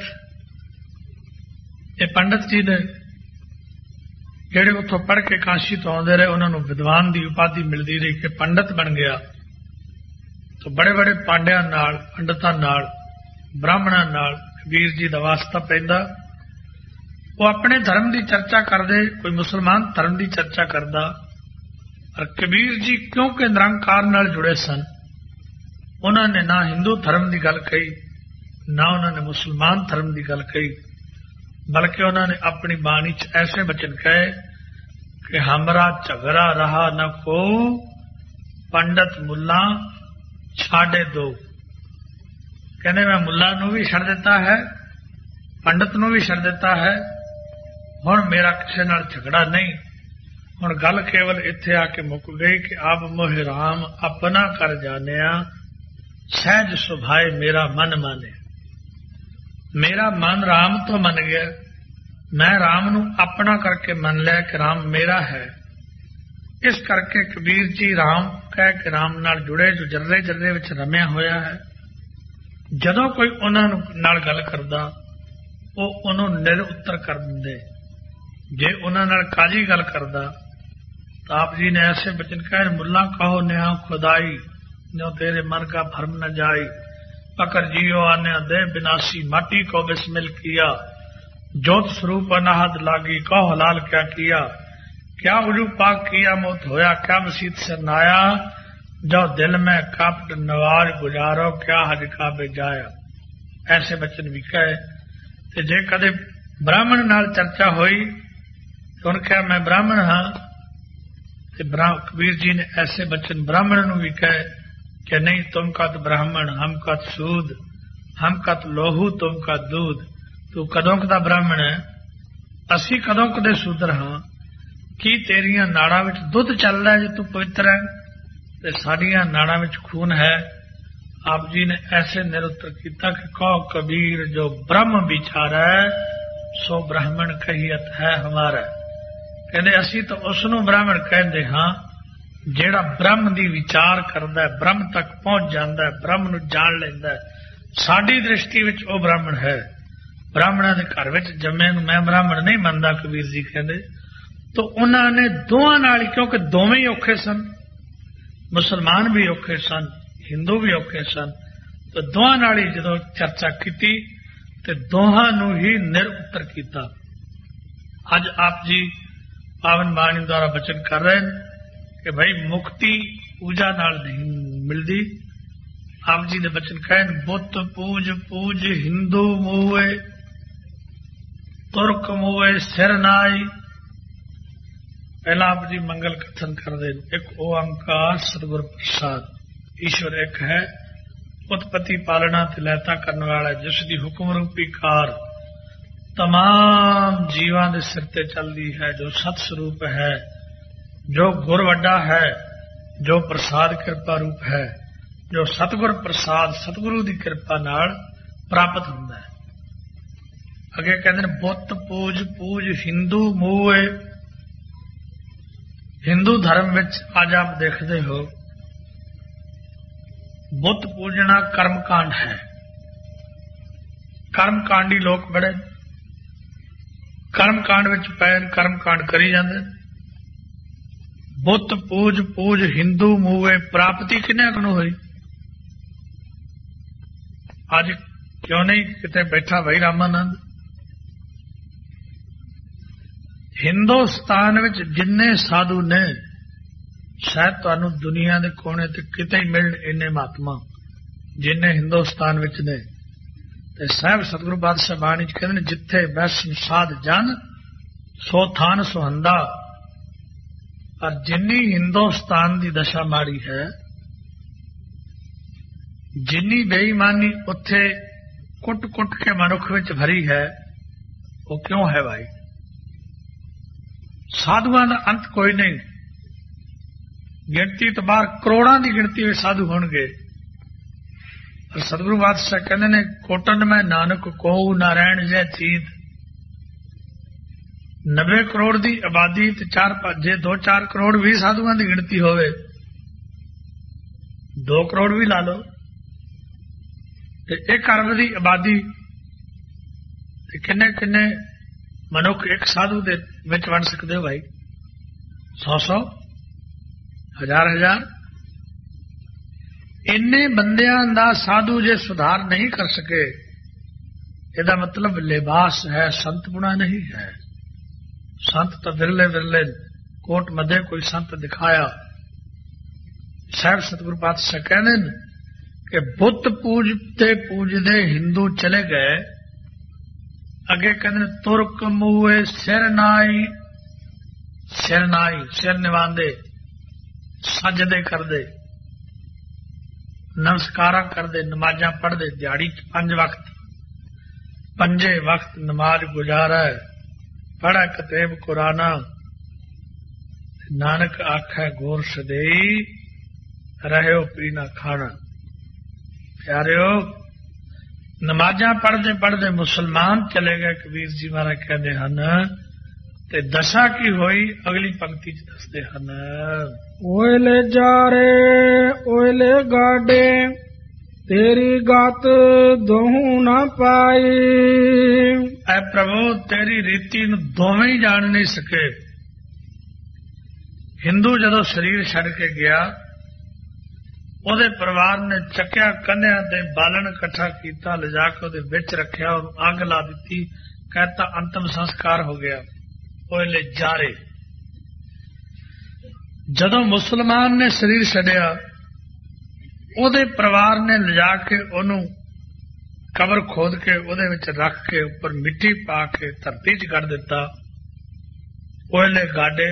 [SPEAKER 1] ਇਹ ਪੰਡਤ ਜੀ ਨੇ ਜਿਹੜੇ ਉੱਥੋਂ ਪੜ੍ਹ ਕੇ ਕਾਂਸ਼ੀ ਤੋਂ ਆਉਂਦੇ ਰਹੇ, ਉਹਨਾਂ ਨੂੰ ਵਿਦਵਾਨ ਦੀ ਉਪਾਧੀ ਮਿਲਦੀ ਰਹੀ ਕਿ ਪੰਡਤ ਬਣ ਗਿਆ। ਤਾਂ ਬੜੇ ਬੜੇ ਪਾਂਡਿਆਂ ਨਾਲ, ਪੰਡਤਾਂ ਨਾਲ, ਬ੍ਰਾਹਮਣਾਂ ਨਾਲ ਕਬੀਰ ਜੀ ਦਾ ਵਾਸਤਾ ਪੈਂਦਾ। ਉਹ ਆਪਣੇ ਧਰਮ ਦੀ ਚਰਚਾ ਕਰਦੇ, ਕੋਈ ਮੁਸਲਮਾਨ ਧਰਮ ਦੀ ਚਰਚਾ ਕਰਦਾ। ਔਰ ਕਬੀਰ ਜੀ ਕਿਉਂਕਿ ਨਿਰੰਕਾਰ ਨਾਲ ਜੁੜੇ ਸਨ, ਉਹਨਾਂ ਨੇ ਨਾ ਹਿੰਦੂ ਧਰਮ ਦੀ ਗੱਲ ਕਹੀ, ਨਾ ਉਹਨਾਂ ਨੇ ਮੁਸਲਮਾਨ ਧਰਮ ਦੀ ਗੱਲ ਕਹੀ, ਬਲਕਿ ਉਹਨਾਂ ਨੇ ਆਪਣੀ ਬਾਣੀ 'ਚ ਐਸੇ ਬਚਨ ਕਹੇ ਕਿ ਹਮਰਾ ਝਗੜਾ ਰਹਾ ਨ ਕੋ, ਪੰਡਤ ਮੁੱਲਾ ਛਾੜੇ ਦੋ। कहने मैं मुल्ला नूं भी छड़ दिता है, पंडित नूं भी छड़ दिता है, हुण मेरा किसी नाल झगड़ा नहीं। हुण गल केवल इत्थे आके मुक गई कि आप मोहि राम अपना कर जानिया, सहज सुभाए मेरा मन माने। मेरा मन राम तो मन गया, मैं राम नूं अपना करके मन लिया कि राम मेरा है। इस करके कबीर जी राम कह के राम नाल जुड़े, जो जर्रे जर्रे विच रमिया होया है। जदों कोई उन्हां नाल गल करदा ਉਹ ਉਹਨੂੰ ਨਿਰ ਉੱਤਰ ਕਰ ਦਿੰਦੇ। ਜੇ ਉਹਨਾਂ ਨਾਲ ਕਾਜੀ ਗੱਲ ਕਰਦਾ ਤਾਂ ਆਪ ਜੀ ਨੇ ਐਸੇ ਬਚਨ ਕਹੇ, ਮੁੱਲਾ ਕਹੋ ਨਿਆ ਖੁਦਾਈ, ਜੋ ਤੇਰੇ ਮਨ का भरम न जाई। पकड़ जियो आने दे बिनासी, माटी को बिस्मिल किया, ज्योत स्वरूप अनाहद लागी, कहो हलाल क्या किया। क्या उजू पाक किया मोत होया, क्या मसीत से नाया, जो दिल में कपट नवाज गुजारो, क्या हज का बेजाया। ऐसे बचन भी कहे। ਤੇ ਜੇ ਕਦੇ ਬ੍ਰਾਹਮਣ ਨਾਲ ਚਰਚਾ ਹੋਈ ਤਾਂ ਉਹਨੇ ਕਿਹਾ ਮੈਂ ਬ੍ਰਾਹਮਣ ਹਾਂ, ਤੇ ਕਬੀਰ ਜੀ ਨੇ ਐਸੇ ਬਚਨ ਬ੍ਰਾਹਮਣ ਨੂੰ ਵੀ ਕਹੇ ਕਿ ਨਹੀਂ, ਤੁਮ ਕਤ ਬ੍ਰਾਹਮਣ, ਹਮ ਕਤ ਸੂਦ, ਹਮ ਕਤ ਲੋਹੂ, ਤੁਮ ਕਤ ਦੂਧ। ਤੂੰ ਕਦੋਂ ਕਦਾ ਬ੍ਰਾਹਮਣ ਹੈ, ਅਸੀਂ ਕਦੋਂ ਕਦੇ ਸੂਦਰ ਹਾਂ। ਕੀ ਤੇਰੀਆਂ ਨਾੜਾਂ ਵਿੱਚ ਦੁੱਧ ਚੱਲਦਾ ਹੈ ਜੇ ਤੂੰ ਪਵਿੱਤਰ ਹੈ, ਤੇ ਸਾਡੀਆਂ ਨਾੜਾਂ ਵਿੱਚ ਖੂਨ ਹੈ। आप जी ने ऐसे निरुत्तर किया कि कहो कबीर, जो ब्रह्म विचार है सो ब्राह्मण कहियत है हमारा। कहते असी तो उसनों ब्राह्मण कहते हाँ जेड़ा ब्रह्म दी विचार करता है, ब्रह्म तक पहुंच जाता है, ब्रह्म नूं जान लेंदा है। साडी दृष्टि विच वो ब्राह्मण है। ब्राह्मणों के घर विच जम्मे नूं मैं ब्राह्मण नहीं मनदा, कबीर जी कहते। तो उन्होंने दोवां नाल, क्योंकि दोवें ही औखे सन, मुसलमान भी औखे सन, हिंदू भी औखे सन, तो दोहां नाल ही जदों चर्चा की ते दोहां नूं ही निर उत्तर कीता। अज आप जी पावन बाणी द्वारा बचन कर रहे हैं कि भाई मुक्ति पूजा नाल नहीं मिलती। आप जी ने बचन कहे, बुत पूज पूज हिंदू मूए, तुर्क मूए सिर नाई। पहला आप जी मंगल कथन कर दे। एक ओंकार सतगुर प्रसाद, ईश्वर एक है, उत्पत्ति पालना ते लैता करने वाला, जिसकी हुक्म रूपी कार तमाम जीवां दे सिर ते चलदी है, जो सत स्वरूप है, जो गुर वड्डा है, जो प्रसाद कृपा रूप है, जो सतगुर प्रसाद सतगुरु दी कृपा नाल प्राप्त हुंदा है। अगे कहंदे ने बुत पूज पूज हिंदू मूए। हिंदू धर्म विच अज आप देखते हो बुत पूजना कर्मकांड है। कर्मकांडी लोग बड़े कर्मकांड विच पैन कर्मकांड करी जाते। बुत पूज पूज हिंदू मूवे, प्राप्ति किन्ने को हुई? अज क्यों नहीं किते बैठा भाई रामानंद? हिंदुस्तान विच जिन्ने साधु ने, शायद तुहानू दुनिया के कोने ते किते ही मिलण इन्ने महात्मा जिन्ने हिंदुस्तान विच ने। ते साहब सतगुरु पातशाह बाणी च कहंदे ने, जिथे वैष्ण साध जन सो थान सुहंदा। और जिन्नी हिंदुस्तान की दशा माड़ी है, जिन्नी बेईमानी उत्थे कुट कुट के मनुख विच भरी है, वो क्यों है भाई? साधुआं दा अंत कोई नहीं। गिनती तो बाहर करोड़ों की गिनती में साधु होंगे। और सतगुरु पातशाह कहते ने, कोटन में नानक को नारायण जय चीत। 90 करोड़ की आबादी ते जे 2-4 करोड़ भी साधुओं की गिनती होवे, 2 करोड़ भी ला लो, ते 1 अरब की आबादी, ते किन्ने किन्ने मनुख एक साधु दे विच बन सकते हो भाई? 100 हजार हजार। इन्ने बंदियां दा साधु जे सुधार नहीं कर सके, ਇਹਦਾ मतलब लिबास है, संत गुणा नहीं है। संत तो विरले विरले कोट मध्य कोई संत दिखाया। साहब सतगुरु पातशाह कहते हैं कि बुत पूजते पूजते हिंदू चले गए। अगे कहते तुर्क मूए सिर नाई, सिर नाई सिर निवांदे, सजदे कर दे। ਨਮਸਕਾਰਾਂ ਕਰਦੇ, ਨਮਾਜ਼ਾਂ ਪੜ੍ਹਦੇ, ਦਿਹਾੜੀ 'ਚ 5 ਵਕਤ, 5 ਵਕਤ ਨਮਾਜ਼ ਗੁਜ਼ਾਰਾ, ਪੜ੍ਹੈ ਕਤੇਬ ਕੁਰਾਨਾ, ਨਾਨਕ ਆਖੈ ਗੋਰ ਸਦਈ, ਰਹਿਓ ਪੀਣਾ ਖਾਣਾ। ਪਿਆਰਿਓ, ਨਮਾਜ਼ਾਂ ਪੜ੍ਹਦੇ ਪੜ੍ਹਦੇ ਮੁਸਲਮਾਨ ਚਲੇ ਗਏ, ਕਬੀਰ ਜੀ ਮਹਾਰਾਜ ਕਹਿੰਦੇ ਹਨ। ਤੇ ਦਸ਼ਾ ਕੀ ਹੋਈ ਅਗਲੀ ਪੰਕਤੀ 'ਚ ਦੱਸਦੇ ਹਨ।
[SPEAKER 2] ਓਇਲੇ ਜਾਰੇ ਓਇਲੇ ਗਾਡੇ, ਤੇਰੀ ਗਤ ਦੋਹੂ ਨਾ ਪਾਈ।
[SPEAKER 1] ਐ ਪ੍ਰਭੂ, ਤੇਰੀ ਰੀਤੀ ਨੂੰ ਦੋਵੇਂ ਹੀ ਜਾਣ ਨਹੀਂ ਸਕੇ। ਹਿੰਦੂ ਜਦੋਂ ਸਰੀਰ ਛੱਡ ਕੇ ਗਿਆ, ਉਹਦੇ ਪਰਿਵਾਰ ਨੇ ਚੱਕਿਆ, ਕੰਧਿਆਂ ਤੇ ਬਾਲਣ ਇਕੱਠਾ ਕੀਤਾ, ਲਿਜਾ ਕੇ ਉਹਦੇ ਵਿੱਚ ਰੱਖਿਆ, ਉਹਨੂੰ ਅੱਗ ਲਾ ਦਿੱਤੀ, ਕਹਿਤਾ ਅੰਤਮ ਸੰਸਕਾਰ ਹੋ ਗਿਆ। ਓਇਲੇ ਜਾਰੇ। ਜਦੋਂ ਮੁਸਲਮਾਨ ਨੇ ਸਰੀਰ ਛੱਡਿਆ, ਉਹਦੇ ਪਰਿਵਾਰ ਨੇ ਲਿਜਾ ਕੇ ਉਹਨੂੰ ਕਬਰ ਖੋਦ ਕੇ ਉਹਦੇ ਵਿੱਚ ਰੱਖ ਕੇ ਉੱਪਰ ਮਿੱਟੀ ਪਾ ਕੇ ਧਰਤੀ 'ਚ ਗੱਡ ਦਿੱਤਾ। ਓਇਲੇ ਗਾਡੇ,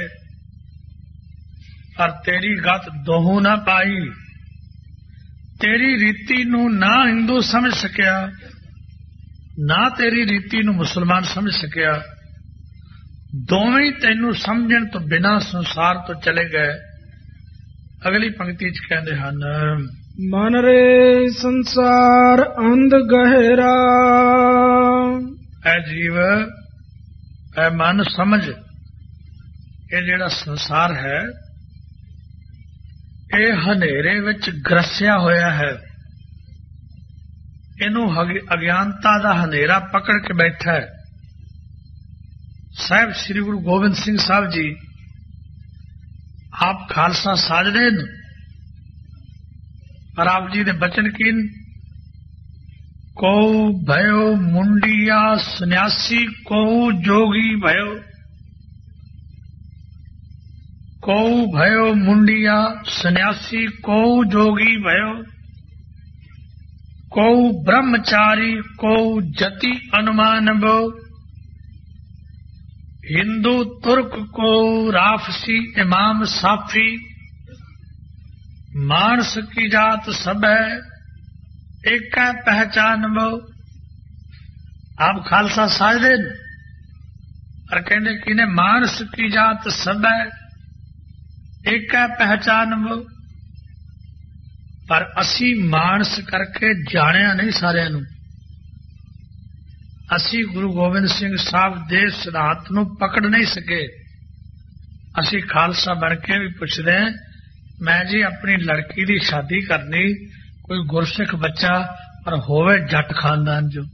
[SPEAKER 1] ਪਰ ਤੇਰੀ ਗਤ ਦੋਹੂ ਨਾ ਪਾਈ। ਤੇਰੀ ਰੀਤੀ ਨੂੰ ਨਾ ਹਿੰਦੂ ਸਮਝ ਸਕਿਆ, ਨਾ ਤੇਰੀ ਰੀਤੀ ਨੂੰ ਮੁਸਲਮਾਨ ਸਮਝ ਸਕਿਆ। ਦੋਵੇਂ ਤੈਨੂੰ ਸਮਝਣ ਤੋਂ ਬਿਨਾਂ ਸੰਸਾਰ ਤੋਂ ਚਲੇ ਗਏ। ਅਗਲੀ ਪੰਕਤੀ 'ਚ ਕਹਿੰਦੇ ਹਨ,
[SPEAKER 2] ਮਨ ਰੇ ਸੰਸਾਰ ਅੰਧ ਗਹਿਰਾ।
[SPEAKER 1] ਐ ਜੀਵ, ਐ ਮਨ ਸਮਝ, ਇਹ ਜਿਹੜਾ ਸੰਸਾਰ ਹੈ ਇਹ ਹਨੇਰੇ ਵਿੱਚ ਗਰਸਿਆ ਹੋਇਆ ਹੈ। ਇਹਨੂੰ ਅਗਿਆਨਤਾ ਦਾ ਹਨੇਰਾ ਪਕੜ ਕੇ ਬੈਠਾ ਹੈ। ਸਾਹਿਬ ਸ੍ਰੀ ਗੁਰੂ ਗੋਬਿੰਦ ਸਿੰਘ ਸਾਹਿਬ ਜੀ ਆਪ ਖਾਲਸਾ ਸਾਜਦੇ ਨੇ, ਪਰ ਆਪ ਜੀ ਦੇ ਬਚਨ ਕੀਨ, ਕੋ ਭਇਓ ਮੁੰਡਿਆ ਸੰਨਿਆਸੀ, ਕੋ ਜੋਗੀ ਭਇਓ। ਕੋ ਭਇਓ ਮੁੰਡਿਆ ਸੰਨਿਆਸੀ, ਕੋ ਜੋਗੀ ਭਇਓ। ਕੋ ब्रह्मचारी, को जति अनुमान बो। हिंदू तुर्क को राफसी इमाम साफी। मानस की जात सब है एक पहचान बो। आप खालसा साजदे और कहने की ने मानस की जात सब है एक पहचान बो। पर असी मानस करके जानिया नहीं सारिਆਂ ਨੂੰ। ਅਸੀਂ गुरु गोबिंद सिंह साहब ਦੇ ਸਿਧਾਂਤ ਨੂੰ ਪਕੜ नहीं सके। ਅਸੀਂ खालसा बन के भी पुछदे मैं जी अपनी लड़की की शादी करनी, कोई गुरसिख बच्चा पर होवे जट खानदान जो।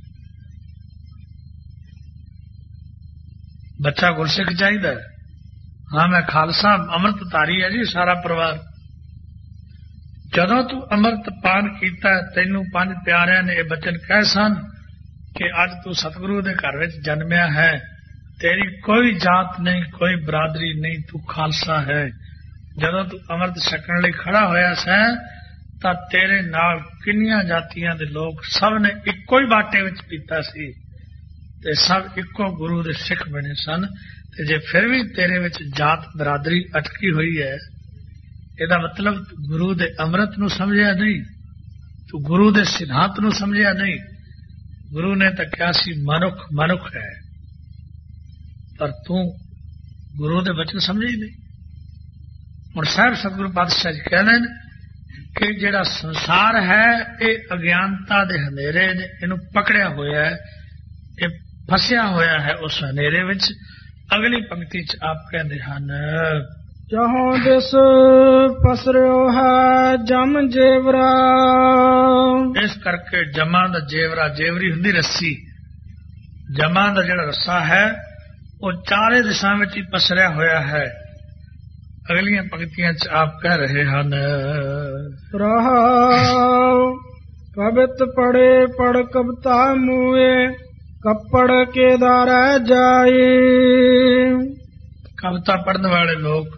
[SPEAKER 1] बच्चा गुरसिख चाहिए। हाँ मैं खालसा अमृतधारी है जी सारा परिवार। ਜਦੋਂ ਤੂੰ ਅੰਮ੍ਰਿਤ ਪਾਨ ਕੀਤਾ ਤੈਨੂੰ ਪੰਜ ਪਿਆਰਿਆਂ ਨੇ ਇਹ ਬਚਨ ਕਹੇ ਸਨ ਕਿ ਅੱਜ ਤੂੰ ਸਤਿਗੁਰੂ ਦੇ ਘਰ ਵਿੱਚ ਜਨਮਿਆ ਹੈ, ਤੇਰੀ ਕੋਈ ਜਾਤ ਨਹੀਂ, ਕੋਈ ਬਰਾਦਰੀ ਨਹੀਂ, ਤੂੰ ਖਾਲਸਾ ਹੈ। ਜਦੋਂ ਤੂੰ ਅੰਮ੍ਰਿਤ ਛਕਣ ਲਈ ਖੜਾ ਹੋਇਆ ਸੈਂ ਤਾਂ ਤੇਰੇ ਨਾਲ ਕਿੰਨੀਆਂ ਜਾਤੀਆਂ ਦੇ ਲੋਕ ਸਭ ਨੇ ਇੱਕੋ ਹੀ ਬਾਟੇ ਵਿੱਚ ਪੀਤਾ ਸੀ ਤੇ ਸਭ ਇੱਕੋ ਗੁਰੂ ਦੇ ਸਿੱਖ ਬਣੇ ਸਨ। ਤੇ ਜੇ ਫਿਰ ਵੀ ਤੇਰੇ ਵਿੱਚ ਜਾਤ ਬਰਾਦਰੀ ਅਟਕੀ ਹੋਈ ਹੈ, ਇਹਦਾ ਮਤਲਬ ਗੁਰੂ ਦੇ ਅੰਮ੍ਰਿਤ ਨੂੰ ਸਮਝਿਆ ਨਹੀਂ, ਤੂੰ ਗੁਰੂ ਦੇ ਸਿਧਾਂਤ ਨੂੰ ਸਮਝਿਆ ਨਹੀਂ। ਗੁਰੂ ਨੇ ਤਾਂ ਕਿਹਾ ਸੀ ਮਨੁੱਖ ਮਨੁੱਖ ਹੈ, ਪਰ ਤੂੰ ਗੁਰੂ ਦੇ ਬਚਨ ਸਮਝੇ ਹੀ ਨਹੀਂ। ਹੁਣ ਸਾਹਿਬ ਸਤਿਗੁਰੂ ਪਾਤਸ਼ਾਹ ਜੀ ਕਹਿੰਦੇ ਨੇ ਕਿ ਜਿਹੜਾ ਸੰਸਾਰ ਹੈ ਇਹ ਅਗਿਆਨਤਾ ਦੇ ਹਨੇਰੇ ਨੇ ਇਹਨੂੰ ਪਕੜਿਆ ਹੋਇਆ ਹੈ, ਇਹ ਫਸਿਆ ਹੋਇਆ ਹੈ ਉਸ ਹਨੇਰੇ ਵਿੱਚ। ਅਗਲੀ ਪੰਕਤੀ 'ਚ ਆਪ ਕਹਿੰਦੇ ਹਨ,
[SPEAKER 2] ਜਹਾਂ ਦਿਸ ਪਸਰਿਓ ਹੈ ਜਮ ਜੇਵਰਾ।
[SPEAKER 1] ਇਸ ਕਰਕੇ ਜਮਾਂ ਦਾ ਜੇਵਰਾ, ਜੇਵਰੀ ਹੁੰਦੀ ਰੱਸੀ, ਜਮਾਂ ਦਾ ਜਿਹੜਾ ਰੱਸਾ ਹੈ ਉਹ ਚਾਰੇ ਦਿਸ਼ਾ ਵਿੱਚ ਹੀ ਪਸਰਿਆ ਹੋਇਆ ਹੈ। ਅਗਲੀਆਂ ਪੰਕਤੀਆਂ 'ਚ ਆਪ ਕਹਿ ਰਹੇ ਹਨ,
[SPEAKER 2] ਰਹਾਉ ਕਬਿਤ ਪੜੇ ਪੜ ਕਬਤਾ ਮੂਏ ਕੱਪੜ ਕੇ ਦਾਰਾ ਜਾਏ।
[SPEAKER 1] ਕਵਿਤਾ ਪੜ੍ਹਨ ਵਾਲੇ ਲੋਕ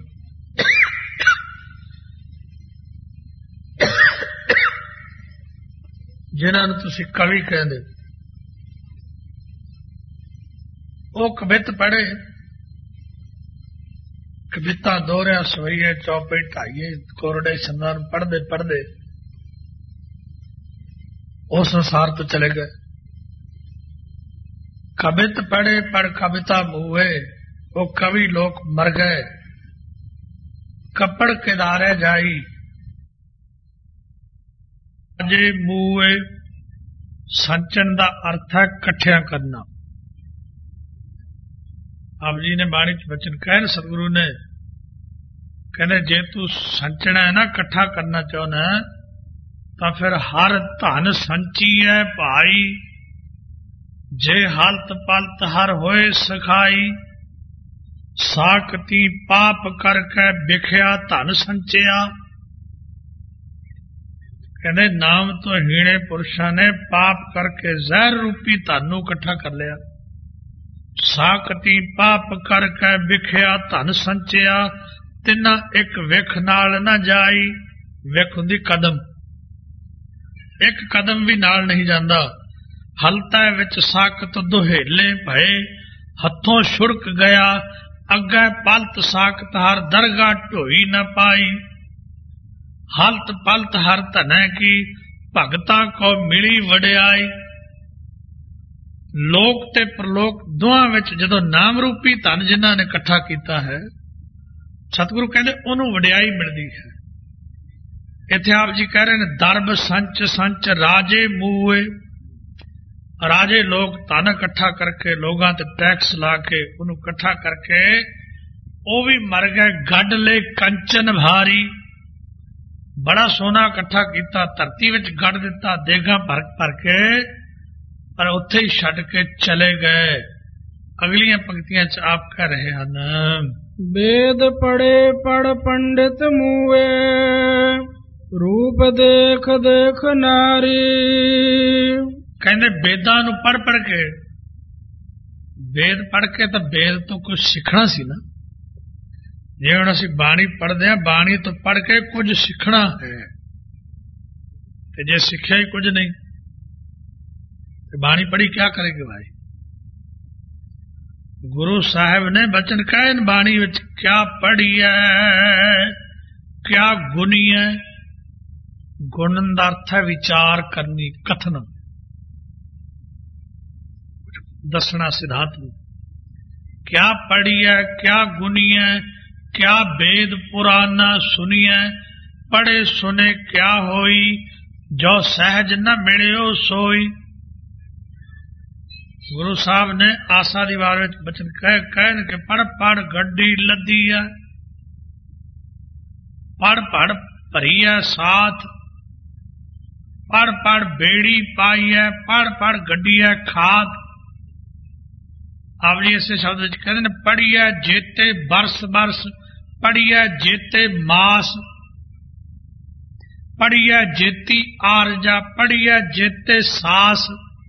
[SPEAKER 1] ਜਿਨ੍ਹਾਂ ਨੂੰ ਤੁਸੀਂ ਕਵੀ ਕਹਿੰਦੇ, ਉਹ ਕਵਿਤ ਪੜ੍ਹੇ, ਕਵਿਤਾ ਦੋਹਰਿਆ ਸਵਈਏ ਚੌਪੇ ਢਾਈਏ ਕੋਰੜੇ ਛੰਦਾਂ ਨੂੰ ਪੜ੍ਹਦੇ ਪੜ੍ਹਦੇ ਉਹ ਸੰਸਾਰ ਤੋਂ ਚਲੇ ਗਏ। ਕਵਿਤ ਪੜੇ ਪੜ ਕਵਿਤਾ ਮੂਏ, ਉਹ ਕਵੀ ਲੋਕ ਮਰ ਗਏ। ਕੱਪੜ ਕਿਦਾਰੇ ਜਾਈ, ਅਜੇ ਮੂਏ। ਸੰਚਨ ਦਾ ਅਰਥ ਹੈ ਇਕੱਠਿਆਂ ਕਰਨਾ। ਆਪ ਜੀ ਨੇ ਬਾਣੀ ਚ ਬਚਨ ਕਹਿਣ ਸਤਿਗੁਰੂ ਨੇ, ਕਹਿੰਦੇ ਜੇ ਤੂੰ ਸੰਚਣਾ ਹੈ ਨਾ, ਇਕੱਠਾ ਕਰਨਾ ਚਾਹੁੰਦਾ ਤਾਂ ਫਿਰ ਹਰ ਧਨ ਸੰਚੀਐ ਭਾਈ। ਜੇ ਹਲਤ ਪਲਤ ਹਰ ਹੋਏ ਸਖਾਈ, ਸਾਕਤੀ ਪਾਪ ਕਰਕੇ ਵਿਖਿਆ ਧਨ ਸੰਚਿਆ। ਕਹਿੰਦੇ ਨਾਮ ਤੋਂ ਹੀਣੇ ਪੁਰਸ਼ਾਂ ਨੇ ਪਾਪ ਕਰਕੇ ਜ਼ਹਿਰ ਰੂਪੀ ਧਨ ਨੂੰ ਇਕੱਠਾ ਕਰ ਲਿਆ। ਸਾਕਤੀ ਪਾਪ ਕਰਕੇ ਵਿਖਿਆ ਧਨ ਸੰਚਿਆ। ਤਿੰਨਾ ਇੱਕ ਵਿਖ ਨਾਲ ਨਾ ਜਾਈ। ਵਿਖ ਹੁੰਦੀ ਕਦਮ, ਇੱਕ ਕਦਮ ਵੀ ਨਾਲ ਨਹੀਂ ਜਾਂਦਾ। ਹਲਤਾ ਵਿੱਚ ਸਾਕਤ ਦੁਹੇਲੇ ਭਏ, ਹੱਥੋਂ ਛੁੜਕ ਗਿਆ। ਅੱਗੇ ਪਲਤ ਸਾਕਤ ਹਰ ਦਰਗਾਹ ਢੋਈ ਨਾ ਪਾਈ। ਹਲਤ ਪਲਤ ਹਰ ਧਨੈ ਕੀ, ਭਗਤਾਂ ਕੋ ਮਿਲੀ ਵਡਿਆਈ। ਲੋਕ ਤੇ ਪ੍ਰਲੋਕ ਦੋਹਾਂ ਵਿੱਚ ਜਦੋਂ ਨਾਮ ਰੂਪੀ ਧਨ ਜਿਨ੍ਹਾਂ ਨੇ ਇਕੱਠਾ ਕੀਤਾ ਹੈ, ਸਤਿਗੁਰੂ ਕਹਿੰਦੇ ਉਹਨੂੰ ਵਡਿਆਈ ਮਿਲਦੀ ਹੈ। ਇੱਥੇ ਆਪ ਜੀ ਕਹਿ ਰਹੇ ਨੇ ਦਰਬ ਸੰਚ ਸੰਚ ਰਾਜੇ ਮੂਏ। ਰਾਜੇ ਲੋਕ ਧਨ ਇਕੱਠਾ ਕਰਕੇ, ਲੋਕਾਂ ਤੇ ਟੈਕਸ ਲਾ ਕੇ ਉਹਨੂੰ ਇਕੱਠਾ ਕਰਕੇ ਉਹ ਵੀ ਮਰ ਗਏ। ਗੱਡ ਲੈ ਕੰਚਨ ਭਾਰੀ, ਬੜਾ ਸੋਨਾ ਇਕੱਠਾ ਕੀਤਾ, ਧਰਤੀ ਵਿੱਚ ਗੱਡ ਦਿੱਤਾ ਦੇਗਾ ਭਰ ਭਰ ਕੇ, ਪਰ ਉੱਥੇ ਹੀ ਛੱਡ ਕੇ ਚਲੇ ਗਏ। ਅਗਲੀਆਂ ਪੰਕਤੀਆਂ ਚ ਆਪ ਕਹਿ ਰਹੇ ਹਨ,
[SPEAKER 2] ਵੇਦ ਪੜੇ ਪੜ ਪੰਡਿਤ ਮੂਏ, ਰੂਪ ਦੇਖ ਦੇਖ ਨਾਰੀ।
[SPEAKER 1] ਕਹਿੰਦੇ ਵੇਦਾਂ ਨੂੰ ਪੜ ਪੜ ਕੇ, ਵੇਦ ਪੜ ਕੇ ਤਾਂ ਵੇਦ ਤੋਂ ਕੁਝ ਸਿੱਖਣਾ ਸੀ ਨਾ। ਜੇ ਹੁਣ ਅਸੀਂ ਬਾਣੀ ਪੜ੍ਹਦੇ ਹਾਂ, ਬਾਣੀ ਤੋਂ ਪੜ੍ਹ ਕੇ ਕੁਝ ਸਿੱਖਣਾ ਹੈ, ਤੇ ਜੇ ਸਿੱਖਿਆ ਹੀ ਕੁਝ ਨਹੀਂ ਤੇ ਬਾਣੀ ਪੜ੍ਹੀ ਕਿਆ ਕਰੇਗੇ ਭਾਈ। ਗੁਰੂ ਸਾਹਿਬ ਨੇ ਬਚਨ ਕਹੇ ਬਾਣੀ ਵਿੱਚ, ਕਿਆ ਪੜ੍ਹੀਐ ਕਿਆ ਗੁਣੀਐ। ਗੁਣਨ ਦਾ ਅਰਥ ਹੈ ਵਿਚਾਰ ਕਰਨੀ, ਕਥਨ ਦੱਸਣਾ ਸਿਧਾਂਤ ਨੂੰ। ਕਿਆ ਪੜ੍ਹੀਐ ਕਿਆ ਗੁਣੀਐ, ਕਿਆ ਵੇਦ ਪੁਰਾਨਾ ਸੁਣੀਐ। ਪੜ੍ਹੇ ਸੁਨੇ ਕਿਆ ਹੋਈ, ਜੋ ਸਹਿਜ ਨ ਮਿਲਿਓ ਸੋਈ। ਗੁਰੂ ਸਾਹਿਬ ਨੇ ਆਸਾ ਦੀ ਵਾਰ ਵਿੱਚ ਬਚਨ ਕਹਿਣ ਕਿ ਪੜ ਪੜ ਗੱਡੀ ਲੱਦੀ ਹੈ, ਪੜ ਪੜ ਭਰੀ ਹੈ ਸਾਥ, ਪੜ ਪੜ ਬੇੜੀ ਪਾਈ ਹੈ, ਪੜ ਪੜ ਗੱਡੀ ਹੈ ਖਾਤ। ਆਪ ਜੀ ਇਸੇ ਸ਼ਬਦ ਵਿੱਚ ਕਹਿੰਦੇ ਨੇ ਪੜ੍ਹੀਐ ਜੇਤੇ ਬਰਸ ਬਰਸ, ਪੜ੍ਹੀਐ ਜੇਤੇ ਮਾਸ, ਪੜ੍ਹੀਐ ਜੇਤੀ ਆਰਜਾ, ਪੜ੍ਹੀਐ ਜੇਤੇ ਸਾਸ।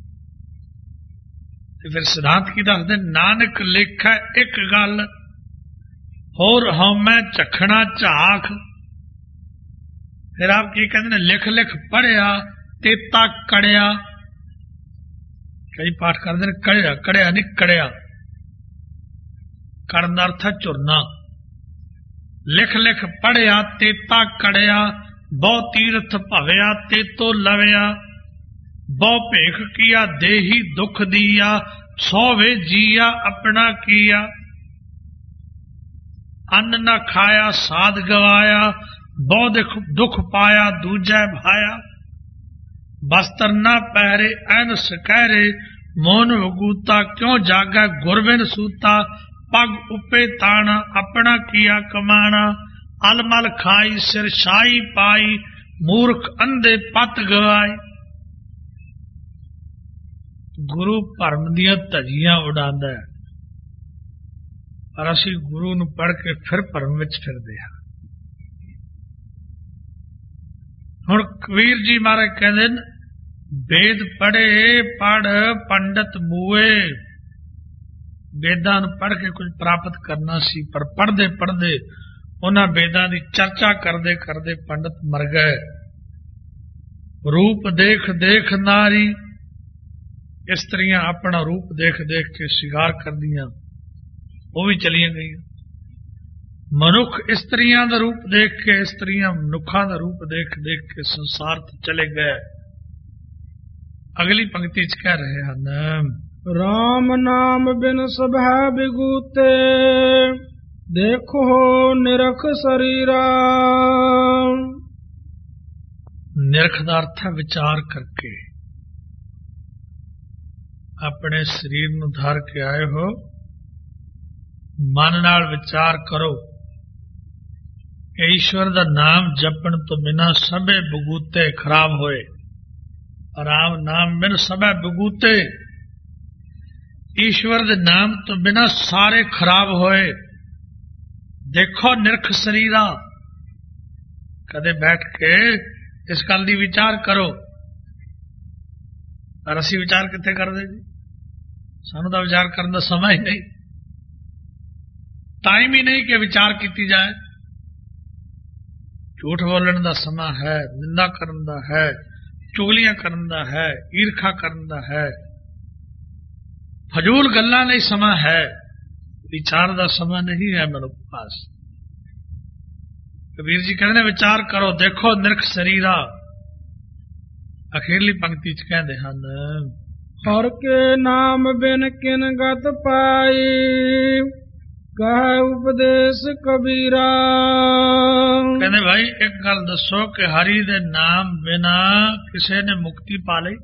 [SPEAKER 1] ਤੇ ਫਿਰ ਸਿਧਾਂਤ ਕੀ ਦੱਸਦੇ, ਨਾਨਕ ਲੇਖੈ ਇੱਕ ਗੱਲ, ਹੋਰ ਹਉਮੈ ਝਖਣਾ ਝਾਖ। ਫਿਰ ਆਪ ਕੀ ਕਹਿੰਦੇ ਨੇ, ਲਿਖ ਲਿਖ ਪੜ੍ਹਿਆ ਤੇਤਾ ਕੜਿਆ। ਕਈ ਪਾਠ ਕਰਦੇ ਨੇ ਕੜਿਆ, ਕੜਿਆ ਨਹੀਂ ਕੜਿਆ। ਕਰਨ ਦਾ ਅਰਥ ਹੈ ਝੁਰਨਾ। ਲਿਖ ਲਿਖ ਪੜਿਆ ਤੇਤਾ ਕੜਿਆ, ਬਹੁ ਤੀਰਥ ਭਵਿਆ ਤੇਤੋ ਲਵਿਆ। ਬਹੁ ਭੇਖ ਕੀਆ ਦੇਹੀ ਦੁਖ ਦੀਆ, ਸੋਵੇ ਜੀਆ ਆਪਣਾ ਕੀਆ। ਅੰਨ ਨਾ ਖਾਇਆ ਸਾਧ ਗਵਾਇਆ, ਬਹੁ ਦੁਖ ਪਾਇਆ ਦੂਜੈ ਭਾਇਆ। ਬਸਤਰ ਨਾ ਪਹਿਰੇ ਐਨ ਸਕਹਿਰੇ, ਮੋਨ ਵਗੂਤਾ ਕਿਉਂ ਜਾਗੈ ਗੁਰਬਿਨ ਸੂਤਾ। ਪਗ ਉਪੇ ਤਾਣਾ ਆਪਣਾ ਕੀਆ ਕਮਾਣਾ, ਅਲਮਲ ਖਾਈ ਸਿਰ ਸ਼ਾਹੀ ਪਾਈ। ਮੂਰਖ ਅੰਧੇ ਪਤ ਗਵਾਏ। ਗੁਰੂ ਭਰਮ ਦੀਆਂ ਧਜੀਆਂ ਉਡਾਉਂਦਾ, ਪਰ ਅਸੀਂ ਗੁਰੂ ਨੂੰ ਪੜ੍ਹ ਕੇ ਫਿਰ ਭਰਮ ਵਿੱਚ ਫਿਰਦੇ ਹਾਂ। ਹੁਣ ਕਬੀਰ ਜੀ ਮਹਾਰਾਜ ਕਹਿੰਦੇ ਨੇ, ਵੇਦ ਪੜ੍ਹੇ ਪੜ ਪੰਡਤ ਮੂਏ। ਵੇਦਾਂ ਨੂੰ ਪੜ੍ਹ ਕੇ ਕੁਝ ਪ੍ਰਾਪਤ ਕਰਨਾ ਸੀ, ਪਰ ਪੜ੍ਹਦੇ ਪੜ੍ਹਦੇ ਉਹਨਾਂ ਵੇਦਾਂ ਦੀ ਚਰਚਾ ਕਰਦੇ ਕਰਦੇ ਪੰਡਤ ਮਰ ਗਏ। ਰੂਪ ਦੇਖ ਦੇਖ ਨਾਰੀ, ਇਸਤਰੀਆਂ ਆਪਣਾ ਰੂਪ ਦੇਖ ਦੇਖ ਕੇ ਸ਼ਿੰਗਾਰ ਕਰਦੀਆਂ, ਉਹ ਵੀ ਚਲੀਆਂ ਗਈਆਂ। ਮਨੁੱਖ ਇਸਤਰੀਆਂ ਦਾ ਰੂਪ ਦੇਖ ਕੇ, ਇਸਤਰੀਆਂ ਮਨੁੱਖਾਂ ਦਾ ਰੂਪ ਦੇਖ ਦੇਖ ਕੇ ਸੰਸਾਰ ਤੋਂ ਚਲੇ ਗਏ। ਅਗਲੀ ਪੰਕਤੀ ਚ ਕਹਿ ਰਹੇ ਹਨ,
[SPEAKER 2] ਰਾਮ ਨਾਮ ਬਿਨ ਸਭੈ ਬਿਗੂਤੇ, ਦੇਖੋ ਨਿਰਖ ਸਰੀਰਾ।
[SPEAKER 1] ਨਿਰਖ ਦਾ ਅਰਥ ਹੈ ਵਿਚਾਰ ਕਰਕੇ। ਆਪਣੇ ਸਰੀਰ ਨੂੰ ਧਾਰ ਕੇ ਆਏ ਹੋ, ਮਨ ਨਾਲ ਵਿਚਾਰ ਕਰੋ ਕਿ ਈਸ਼ਵਰ ਦਾ ਨਾਮ ਜਪਣ ਤੋਂ ਬਿਨਾਂ ਸਭੇ ਬਗੂਤੇ ਖਰਾਬ ਹੋਏ। ਰਾਮ ਨਾਮ ਬਿਨ ਸਭੇ ਬਗੂਤੇ, ਈਸ਼ਵਰ ਦੇ ਨਾਮ ਤੋਂ ਬਿਨਾਂ ਸਾਰੇ ਖਰਾਬ ਹੋਏ। ਦੇਖੋ ਨਿਰਖ ਸਰੀਰਾ, ਕਦੇ ਬੈਠ ਕੇ ਇਸ ਗੱਲ ਦੀ ਵਿਚਾਰ ਕਰੋ। ਪਰ ਅਸੀਂ ਵਿਚਾਰ ਕਿੱਥੇ ਕਰਦੇ ਜੀ? ਸਾਨੂੰ ਤਾਂ ਵਿਚਾਰ ਕਰਨ ਦਾ ਸਮਾਂ ਹੀ ਨਹੀਂ, ਟਾਈਮ ਹੀ ਨਹੀਂ ਕਿ ਵਿਚਾਰ ਕੀਤੀ ਜਾਏ। ਝੂਠ ਬੋਲਣ ਦਾ ਸਮਾਂ ਹੈ, ਨਿੰਦਾ ਕਰਨ ਦਾ ਹੈ, ਚੁਗਲੀਆਂ ਕਰਨ ਦਾ ਹੈ, ਈਰਖਾ ਕਰਨ ਦਾ ਹੈ, ਫਜ਼ੂਲ ਗੱਲਾਂ ਲਈ ਸਮਾਂ ਹੈ, ਵਿਚਾਰ ਦਾ ਸਮਾਂ ਨਹੀਂ ਹੈ ਮਨੁੱਖ ਪਾਸ। ਕਬੀਰ ਜੀ ਕਹਿੰਦੇ ਨੇ ਵਿਚਾਰ ਕਰੋ, ਦੇਖੋ ਨਿਰਖ ਸਰੀਰਾ। ਅਖੀਰਲੀ ਪੰਕਤੀ ਚ ਕਹਿੰਦੇ ਹਨ,
[SPEAKER 2] ਹਰ ਕੇ ਨਾਮ ਬਿਨ ਕਿਨ ਗਤ ਪਾਈ, ਕਹੈ ਉਪਦੇਸ਼ ਕਬੀਰਾ।
[SPEAKER 1] ਕਹਿੰਦੇ ਭਾਈ ਇੱਕ ਗੱਲ ਦੱਸੋ ਕਿ ਹਰੀ ਦੇ ਨਾਮ ਬਿਨਾ ਕਿਸੇ ਨੇ ਮੁਕਤੀ ਪਾ ਲਈ?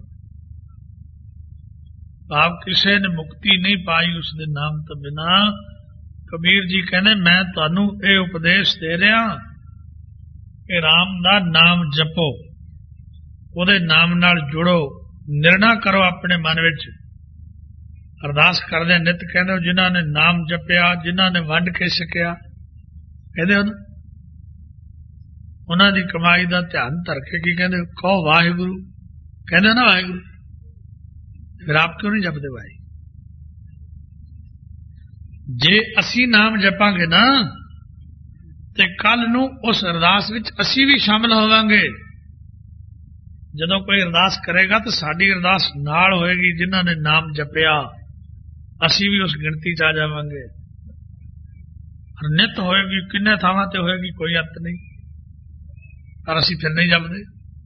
[SPEAKER 1] ਭਾਵ ਕਿਸੇ ਨੇ ਮੁਕਤੀ ਨਹੀਂ ਪਾਈ ਉਸ ਦੇ ਨਾਮ ਤੋਂ ਬਿਨਾ। ਕਬੀਰ ਜੀ ਕਹਿੰਦੇ ਮੈਂ ਤੁਹਾਨੂੰ ਇਹ ਉਪਦੇਸ਼ ਦੇ ਰਿਹਾ ਕਿ ਰਾਮ ਦਾ ਨਾਮ ਜਪੋ, ਉਹਦੇ ਨਾਮ ਨਾਲ ਜੁੜੋ, ਨਿਰਣਾ ਕਰੋ ਆਪਣੇ ਮਨ ਵਿੱਚ। ਅਰਦਾਸ ਕਰਦੇ ਨਿਤ ਕਹਿੰਦੇ ਜਿਨ੍ਹਾਂ ਨੇ ਨਾਮ ਜਪਿਆ, ਜਿਨ੍ਹਾਂ ਨੇ ਵੰਡ ਕੇ ਛਕਿਆ, ਕਹਿੰਦੇ ਉਹਨਾਂ ਦੀ ਕਮਾਈ ਦਾ ਧਿਆਨ ਧਰ ਕੇ ਕੀ ਕਹਿੰਦੇ? ਕਹੋ ਵਾਹਿਗੁਰੂ। ਕਹਿੰਦੇ ਨਾ ਵਾਹਿਗੁਰੂ, ਫਿਰ ਆਪ ਕਿਉਂ ਨਹੀਂ ਜਪਦੇ ਭਾਈ? ਜੇ ਅਸੀਂ ਨਾਮ ਜਪਾਂਗੇ ਨਾ ਤੇ ਕੱਲ ਨੂੰ ਉਸ ਅਰਦਾਸ ਵਿੱਚ ਅਸੀਂ ਵੀ ਸ਼ਾਮਲ ਹੋਵਾਂਗੇ। ਜਦੋਂ ਕੋਈ ਅਰਦਾਸ ਕਰੇਗਾ ਤਾਂ ਸਾਡੀ ਅਰਦਾਸ ਨਾਲ ਹੋਏਗੀ, ਜਿਨ੍ਹਾਂ ਨੇ ਨਾਮ ਜਪਿਆ ਅਸੀਂ ਵੀ ਉਸ ਗਿਣਤੀ ਚ ਆ ਜਾਵਾਂਗੇ। ਨਿਤ ਹੋਏਗੀ, ਕਿੰਨੇ ਥਾਵਾਂ ਤੇ ਹੋਏਗੀ, ਕੋਈ ਅੰਤ ਨਹੀਂ, ਪਰ ਅਸੀਂ ਫਿਰ ਨਹੀਂ ਜਪਦੇ।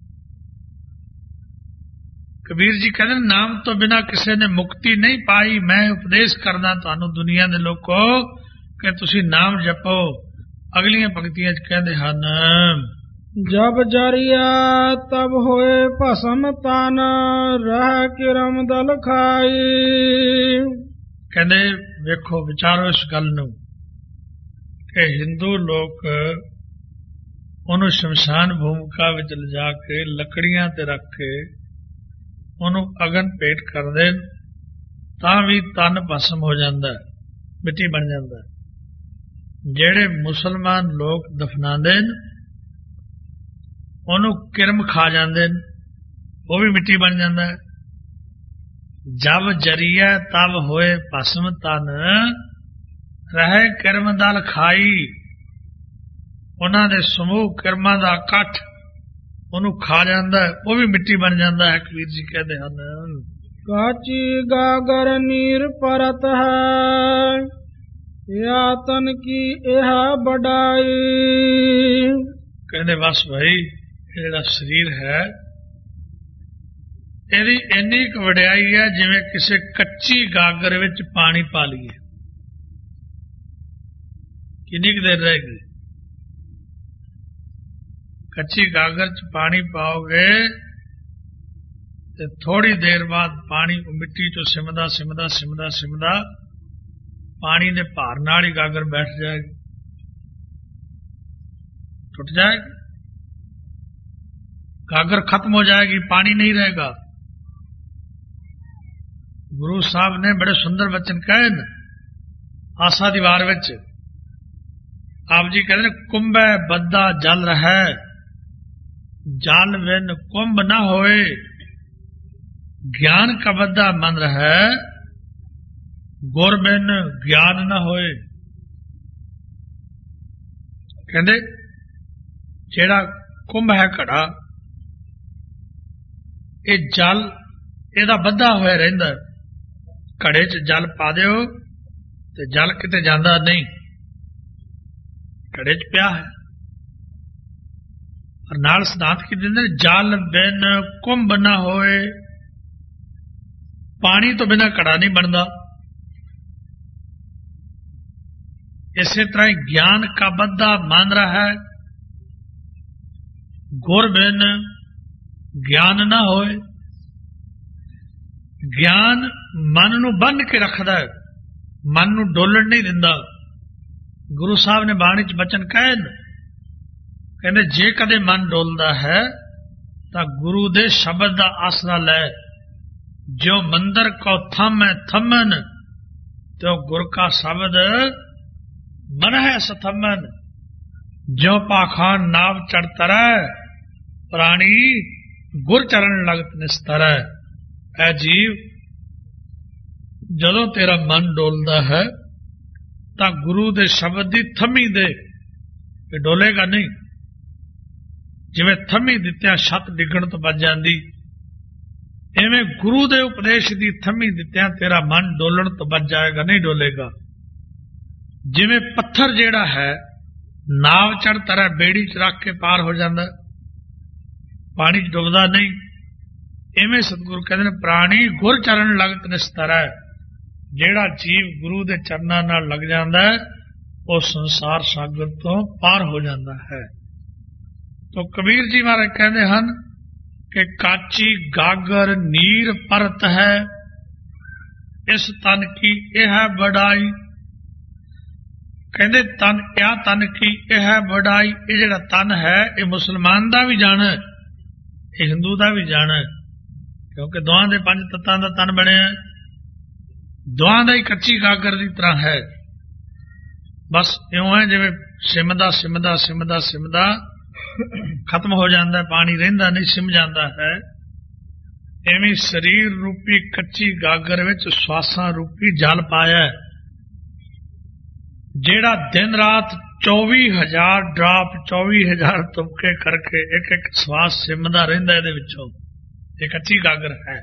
[SPEAKER 1] ਕਬੀਰ ਜੀ ਕਹਿੰਦੇ ਨਾਮ ਤੋਂ ਬਿਨਾਂ ਕਿਸੇ ਨੇ ਮੁਕਤੀ ਨਹੀਂ ਪਾਈ। ਮੈਂ ਉਪਦੇਸ਼ ਕਰਦਾ ਤੁਹਾਨੂੰ ਦੁਨੀਆ ਦੇ ਲੋਕੋ ਕਿ ਤੁਸੀਂ ਨਾਮ ਜਪੋ। ਅਗਲੀਆਂ ਪੰਕਤੀਆਂ ਚ ਕਹਿੰਦੇ ਹਨ,
[SPEAKER 2] ਜਬ ਜਰੀਆ ਤਬ ਹੋਏ ਭਸਮ ਤਨ, ਰਹਿ ਕਿਰਮ ਦਲ ਖਾਈ।
[SPEAKER 1] ਕਹਿੰਦੇ ਵੇਖੋ ਵਿਚਾਰੋ ਇਸ ਗੱਲ ਨੂੰ ਕਿ ਹਿੰਦੂ ਲੋਕ ਉਹਨੂੰ ਸ਼ਮਸ਼ਾਨ ਭੂਮਿਕਾ ਵਿੱਚ ਲਿਜਾ ਕੇ ਲੱਕੜੀਆਂ ਤੇ ਰੱਖ ਕੇ ਉਹਨੂੰ ਅਗਨ ਭੇਟ ਕਰਦੇ ਤਾਂ ਵੀ ਤਨ ਭਸਮ ਹੋ ਜਾਂਦਾ, ਮਿੱਟੀ ਬਣ ਜਾਂਦਾ। ਜਿਹੜੇ ਮੁਸਲਮਾਨ ਲੋਕ ਦਫਨਾਉਂਦੇ ਨੇ ਉਹਨੂੰ ਕਿਰਮ ਖਾ ਜਾਂਦੇ ਨੇ, ਉਹ ਵੀ ਮਿੱਟੀ ਬਣ ਜਾਂਦਾ ਹੈ। ਜਬ ਜਰੀਆ ਤਬ ਹੋਏ ਭਸਮ ਤਨ, ਰਹੇ ਕਿਰਮ ਦਲ ਖਾਈ। ਉਹਨਾਂ ਦੇ ਸਮੂਹ ਕਿਰਮਾਂ ਦਾ ਇਕੱਠ ਉਹਨੂੰ ਖਾ ਜਾਂਦਾ, ਉਹ ਵੀ ਮਿੱਟੀ ਬਣ ਜਾਂਦਾ ਹੈ। ਕਬੀਰ ਜੀ ਕਹਿੰਦੇ ਹਨ,
[SPEAKER 2] ਕਾਚੀ ਗਾਗਰ ਨੀਰ ਪਰਤ ਹੈ, ਯਾਤਨ ਕੀ ਇਹ ਬੜਾਈ।
[SPEAKER 1] ਕਹਿੰਦੇ ਬਸ ਭਾਈ ਇਹ ਜਿਹੜਾ ਸਰੀਰ ਹੈ ਇਹਦੀ ਇੰਨੀ ਕੁ ਵਡਿਆਈ ਹੈ ਜਿਵੇਂ ਕਿਸੇ ਕੱਚੀ ਗਾਗਰ ਵਿੱਚ ਪਾਣੀ ਪਾ ਲਈਏ। ਕਿੰਨੀ ਕੁ ਦੇਰ ਰਹੇਗੀ? ਕੱਚੀ ਗਾਗਰ ਚ ਪਾਣੀ ਪਾਓਗੇ ਤੇ ਥੋੜੀ ਦੇਰ ਬਾਅਦ ਪਾਣੀ ਮਿੱਟੀ ਚੋਂ ਸਿਮਦਾ ਸਿਮਦਾ ਸਿਮਦਾ ਸਿਮਦਾ ਪਾਣੀ ਦੇ ਭਾਰ ਨਾਲ ਹੀ ਗਾਗਰ ਬੈਠ ਜਾਏਗੀ, ਟੁੱਟ ਜਾਏਗੀ, ਗਾਗਰ ਖत्म हो जाएगी, पानी नहीं रहेगा। गुरु साहब ने बड़े सुंदर वचन कहे न आसा दीवार विच। आप जी कहते हैं कुंभ बद्दा जल रहा, जल बिन कुंभ न होए, ज्ञान का बद्दा मन रहा, गुर बिन ज्ञान न होए। कहते जेड़ा कुंभ है घड़ा, ਇਹ ਜਲ ਇਹਦਾ ਬੱਧਾ ਹੋਇਆ ਰਹਿੰਦਾ। ਘੜੇ 'ਚ ਜਲ ਪਾ ਦਿਓ ਤੇ ਜਲ ਕਿਤੇ ਜਾਂਦਾ ਨਹੀਂ, ਘੜੇ 'ਚ ਪਿਆ ਹੈ। ਔਰ ਨਾਲ ਸਿਧਾਂਤ ਕੀ ਦਿੰਦੇ, ਜਲ ਬਿਨ ਕੁੰਭ ਨਾ ਹੋਏ, पानी तो बिना घड़ा नहीं बनता। इसी तरह ही ज्ञान का बद्दा मान रहा है, गुर बिन ज्ञान ना होए। ज्ञान मन नू बन के रखदा है, मन नू डोलण नहीं दिंदा। गुरु साहब ने बाणी च बचन कहे, कहते जे कदे मन डोलदा है तां गुरु दे शब्द दा आसरा लै। जो मंदिर को थम है थमन, तो गुर का शब्द मन है सथमन। जो पाखान नाव चढ़तर प्राणी गुर चरण लगत निस्तर। ऐ जीव, जदों तेरा मन डोलदा है तां गुरु दे शब्द दी थमी दे, डोलेगा नहीं। जिवें थमी दित्तिया छत डिगण तो बच जांदी, इवें गुरु दे उपदेश दी थमी दित्तिया तेरा मन डोलण तो बच जाएगा, नहीं डोलेगा। जिवें पत्थर जेड़ा है नाव चढ़ तरह बेड़ी च रख के पार हो जाता, पानी च डुबदा नहीं। इवें सतगुरु कहते हैं प्राणी गुर चरण लगत निस्तर है। जेड़ा जीव गुरु दे चरनां नाल लग जाता है वो संसार सागर तो पार हो जाता है। तो कबीर जी महाराज कहते हैं कि काची गागर नीर परत है, इस तन की यह बड़ाई। कहते तन या तन की यह बड़ाई। ये जेड़ा तन है ये मुसलमान दा भी जाना है, ये हिंदू दा भी जाना है, क्योंकि दोहां दे पंज तत्तां दा तन बनिया, दोहां दा ही कच्ची गागर की तरह है। बस इउं है जिवें सिमदा सिमदा सिमदा सिमदा खत्म हो जाता है, पानी रहिंदा नहीं, सिम जाता है। इवें शरीर रूपी कच्ची गागर विच श्वासां रूपी जल पाया, जेड़ा दिन रात 24,000 ड्रॉप 24,000 तुमके करके एक एक श्वास सिमदा रहिंदा इहदे विचों। ये कच्ची गागर है।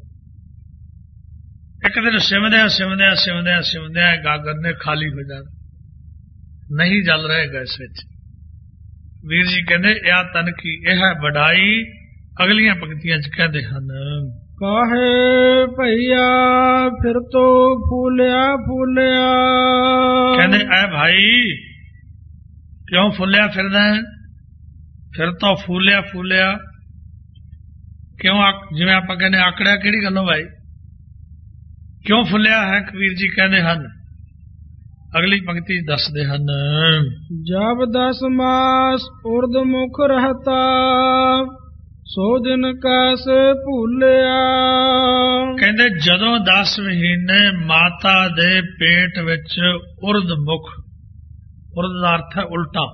[SPEAKER 1] एक दिन सिमद्या सिमद्या सिमद्या सिमद्या गागर ने खाली हो जाना, नहीं जल रहेगा इस विच। वीर जी कहते या तन की यह बढ़ाई। अगलियां पंक्तियां च कहते हैं,
[SPEAKER 2] काहे भैया फिर तो फूलिया फूलिया।
[SPEAKER 1] कहते ऐ भाई क्यों फुलिया फिरदा है, फिर तो फूलिया फूलिया क्यों? जिवें आपां कहने आकड़िया किहड़ी गल्लों भाई, क्यों फुलिया है? कबीर जी कहते हैं, अगली पंक्ति दसदे हन,
[SPEAKER 2] जब 10 मास उर्द मुख रहता सो दिन कैसे भूलिया।
[SPEAKER 1] कहते जदों 10 महीने माता दे पेट विच उर्द मुख, उर्द दा अर्थ है उल्टा,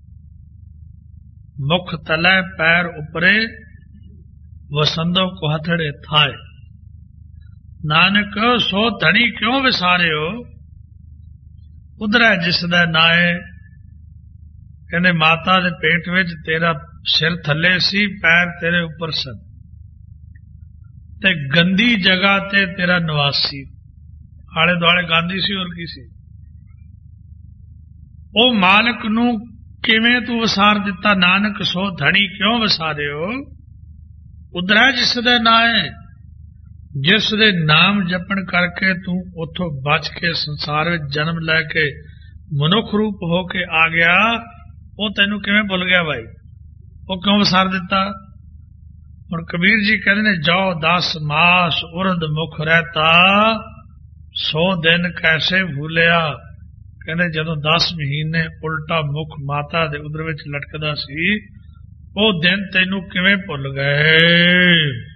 [SPEAKER 1] मुख तले पैर उपरे वसंदो को हथड़े थाए। नानक सो धनी क्यों विसारियो उधर है जिसदा नाए। कहते माता दे पेट विच तेरा सिर थले सी, पैर तेरे उपर सन, ते गंदी जगह ते तेरा निवासी, आले दुआले गांधी सी और की सी। ओ मालक नू किवें तू वसार दिता, नानक सो धनी क्यों वसारियो उधर है जिसदा नाए। जिस दे नाम जपन करके तू उथों बच के संसार में जन्म लैके मनुख रूप होके आ गया, वो तेनू किवें भुल गया भाई, वो क्यों वसार दिता। और कबीर जी कहते ने जो 10 मास उर्द मुख रहता सो दिन कैसे भूलिया। कहते जदों 10 महीने उल्टा मुख माता दे उदर विच लटकदा सी, वो दिन तेनू किवें भुल गए।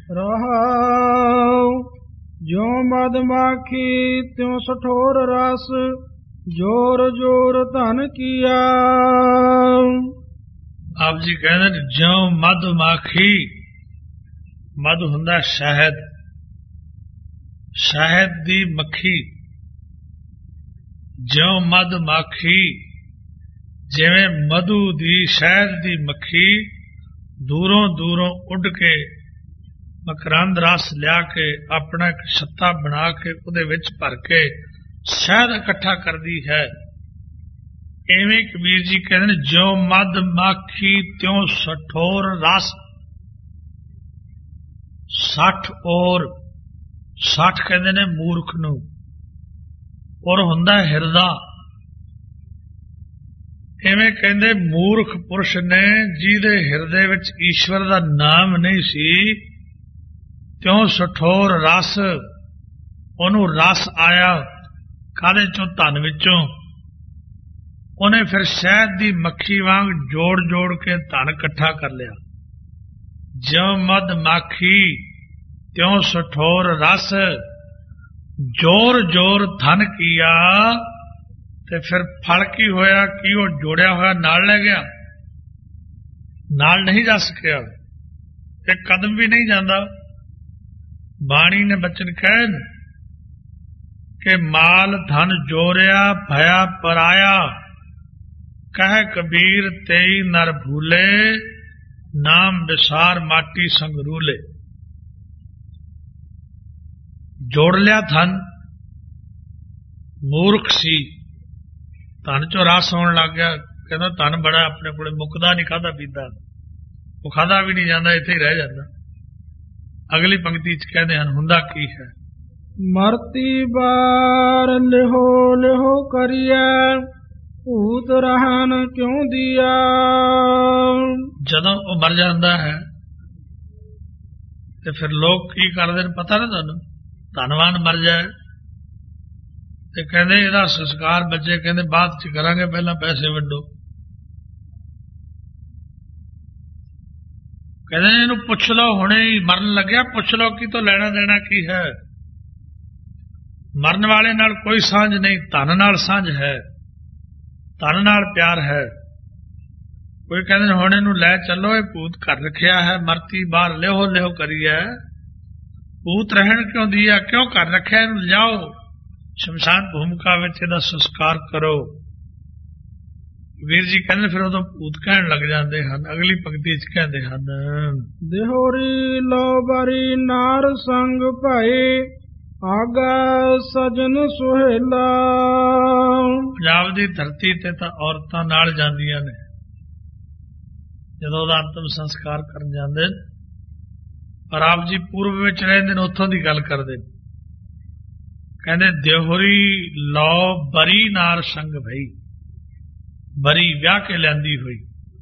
[SPEAKER 2] रहाओ जो मधमाखी त्यों सठोर रस जोर जोर धन किया।
[SPEAKER 1] आप जी कहते जो मधमाखी, मध हुंदा शहद, शहद दी मक्खी, जो मधमाखी जिवें मधु दी शहद दी मक्खी दूरों दूरों उड़ के मकरंद रस लिया के अपना एक छत्ता बना के उहदे विच भर के शहद इकट्ठा करदी है। इवें कबीर जी कहते जो मधमाखी त्यों सठोर रस 60 और 60 ਕਹਿੰਦੇ ਨੇ ਮੂਰਖ ਨੂੰ, ਔਰ ਹੁੰਦਾ ਹਿਰਦਾ। ਇਵੇਂ ਕਹਿੰਦੇ ਮੂਰਖ ਪੁਰਸ਼ ਨੇ ਜਿਹਦੇ ਹਿਰਦੇ ਵਿੱਚ ਈਸ਼ਵਰ ਦਾ ਨਾਮ ਨਹੀਂ ਸੀ, ਤਿਉਂ ਸਠੋਰ ਰਸ, ਉਹਨੂੰ ਰਸ ਆਇਆ ਕਾਹਦੇ ਚੋਂ? ਧਨ ਵਿੱਚੋਂ। ਉਹਨੇ ਫਿਰ ਸ਼ਹਿਦ ਦੀ ਮੱਖੀ ਵਾਂਗ ਜੋੜ ਜੋੜ ਕੇ ਧਨ ਇਕੱਠਾ ਕਰ ਲਿਆ। ਜਿਉਂ ਮਦ ਮਾਖੀ ਤਿਉਂ ਸਠੋਰ ਰਸ, ਜੋਰ ਜੋਰ ਧਨ ਕੀਆ। ਤੇ ਫਿਰ ਫਲ ਕੀ ਹੋਇਆ ਕਿ ਉਹ ਜੋੜਿਆ ਹੋਇਆ ਨਾਲ ਲੈ ਗਿਆ, ਨਾਲ ਨਹੀਂ ਜਾ ਸਕਿਆ, ਇੱਕ ਕਦਮ ਵੀ ਨਹੀਂ ਜਾਂਦਾ। ਬਾਣੀ ਨੇ ਬਚਨ ਕਹਿਣ ਕਿ ਮਾਲ ਧਨ ਜੋਰਿਆ ਭਇਆ ਪਰਾਇਆ, ਕਹਿ ਕਬੀਰ ਤੇਈ ਨਰ ਭੂਲੇ, ਨਾਮ ਵਿਸਾਰ ਮਾਟੀ ਸੰਗ ਰੂਲੇ। ਜੋੜ ਲਿਆ ਧਨ, ਮੂਰਖ ਸੀ, ਧਨ ਚੋਂ ਰਸ ਆਉਣ ਲੱਗ ਗਿਆ। ਕਹਿੰਦਾ ਧਨ ਬੜਾ ਆਪਣੇ ਕੋਲੇ, ਮੁੱਕਦਾ ਨਹੀਂ, ਖਾਧਾ ਪੀਤਾ, ਉਹ ਖਾਧਾ ਵੀ ਨਹੀਂ ਜਾਂਦਾ, ਇੱਥੇ ਹੀ ਰਹਿ ਜਾਂਦਾ। ਅਗਲੀ ਪੰਕਤੀ ਚ ਕਹਿੰਦੇ ਹਨ ਹੁੰਦਾ ਕੀ ਹੈ?
[SPEAKER 2] ਮਰਤੀ ਬਾਰ ਲਿਹੋ ਲਿਹੋ ਕਰੀਐ, ਭੂਤ ਰਹਿਣ ਕਿਉਂ ਦੀਆ। ਜਦੋਂ ਉਹ ਮਰ ਜਾਂਦਾ ਹੈ ਤੇ ਫਿਰ ਲੋਕ ਕੀ ਕਰਦੇ ਨੇ ਪਤਾ ਨਾ ਤੁਹਾਨੂੰ? ਧਨਵਾਨ ਮਰ ਜਾਏ ਤੇ ਕਹਿੰਦੇ ਇਹਦਾ ਸੰਸਕਾਰ ਬੱਚੇ ਕਹਿੰਦੇ ਬਾਅਦ ਚ ਕਰਾਂਗੇ, ਪਹਿਲਾਂ ਪੈਸੇ ਵੰਡੋ। ਕਹਿੰਦੇ ਇਹਨੂੰ ਪੁੱਛ ਲਓ, ਹੁਣੇ ਹੀ ਮਰਨ ਲੱਗਿਆ, ਪੁੱਛ ਲਓ ਕਿ ਤੋਂ ਲੈਣਾ ਦੇਣਾ ਕੀ ਹੈ। ਮਰਨ ਵਾਲੇ ਨਾਲ ਕੋਈ ਸਾਂਝ ਨਹੀਂ, ਧਨ ਨਾਲ ਸਾਂਝ ਹੈ, ਧਨ ਨਾਲ ਪਿਆਰ ਹੈ। ਕੋਈ ਕਹਿੰਦੇ ਨੇ ਹੁਣ ਇਹਨੂੰ ਲੈ ਚੱਲੋ, ਇਹ ਭੂਤ ਘਰ ਰੱਖਿਆ ਹੈ, ਮਰਤੀ ਬਾਹਰ ਲਿਹੋ ਲਿਹੋ ਕਰੀਐ, ਭੂਤ ਰਹਿਣ ਕਿਉਂ ਦੀਆ, ਕਿਉਂ ਘਰ ਰੱਖਿਆ, ਇਹਨੂੰ ਲਿਜਾਓ ਸ਼ਮਸ਼ਾਨ ਭੂਮਿਕਾ ਵਿੱਚ, ਇਹਦਾ ਸੰਸਕਾਰ ਕਰੋ। ਵੀਰ ਜੀ ਕਹਿੰਦੇ ਫਿਰ ਉਦੋਂ ਭੂਤ ਕਹਿਣ ਲੱਗ ਜਾਂਦੇ ਹਨ। ਅਗਲੀ ਪੰਕਤੀ ਚ ਕਹਿੰਦੇ ਹਨ ਦੇਹੋਰੀ ਲੋ ਬਰੀ ਨਾਰ ਸੰਗ ਭਾਈ, ਆਗਾ ਸਜਨ ਸੁਹੇਲਾ।
[SPEAKER 1] ਪੰਜਾਬ ਦੀ ਧਰਤੀ ਤੇ ਤਾਂ ਔਰਤਾਂ ਨਾਲ ਜਾਂਦੀਆਂ ਨੇ ਜਦੋਂ ਉਹਦਾ ਅੰਤਮ ਸੰਸਕਾਰ ਕਰਨ ਜਾਂਦੇ ਨੇ, ਪਰ ਆਪ ਜੀ ਪੂਰਬ ਵਿੱਚ ਰਹਿੰਦੇ ਨੇ, ਉੱਥੋਂ ਦੀ ਗੱਲ ਕਰਦੇ ਨੇ। ਕਹਿੰਦੇ ਦੇਹੋਰੀ ਲੋ ਬਰੀ ਨਾਰ ਸੰਗ ਭਈ, ਬਰੀ ਵਿਆਹ ਕੇ ਲੈਂਦੀ ਹੋਈ।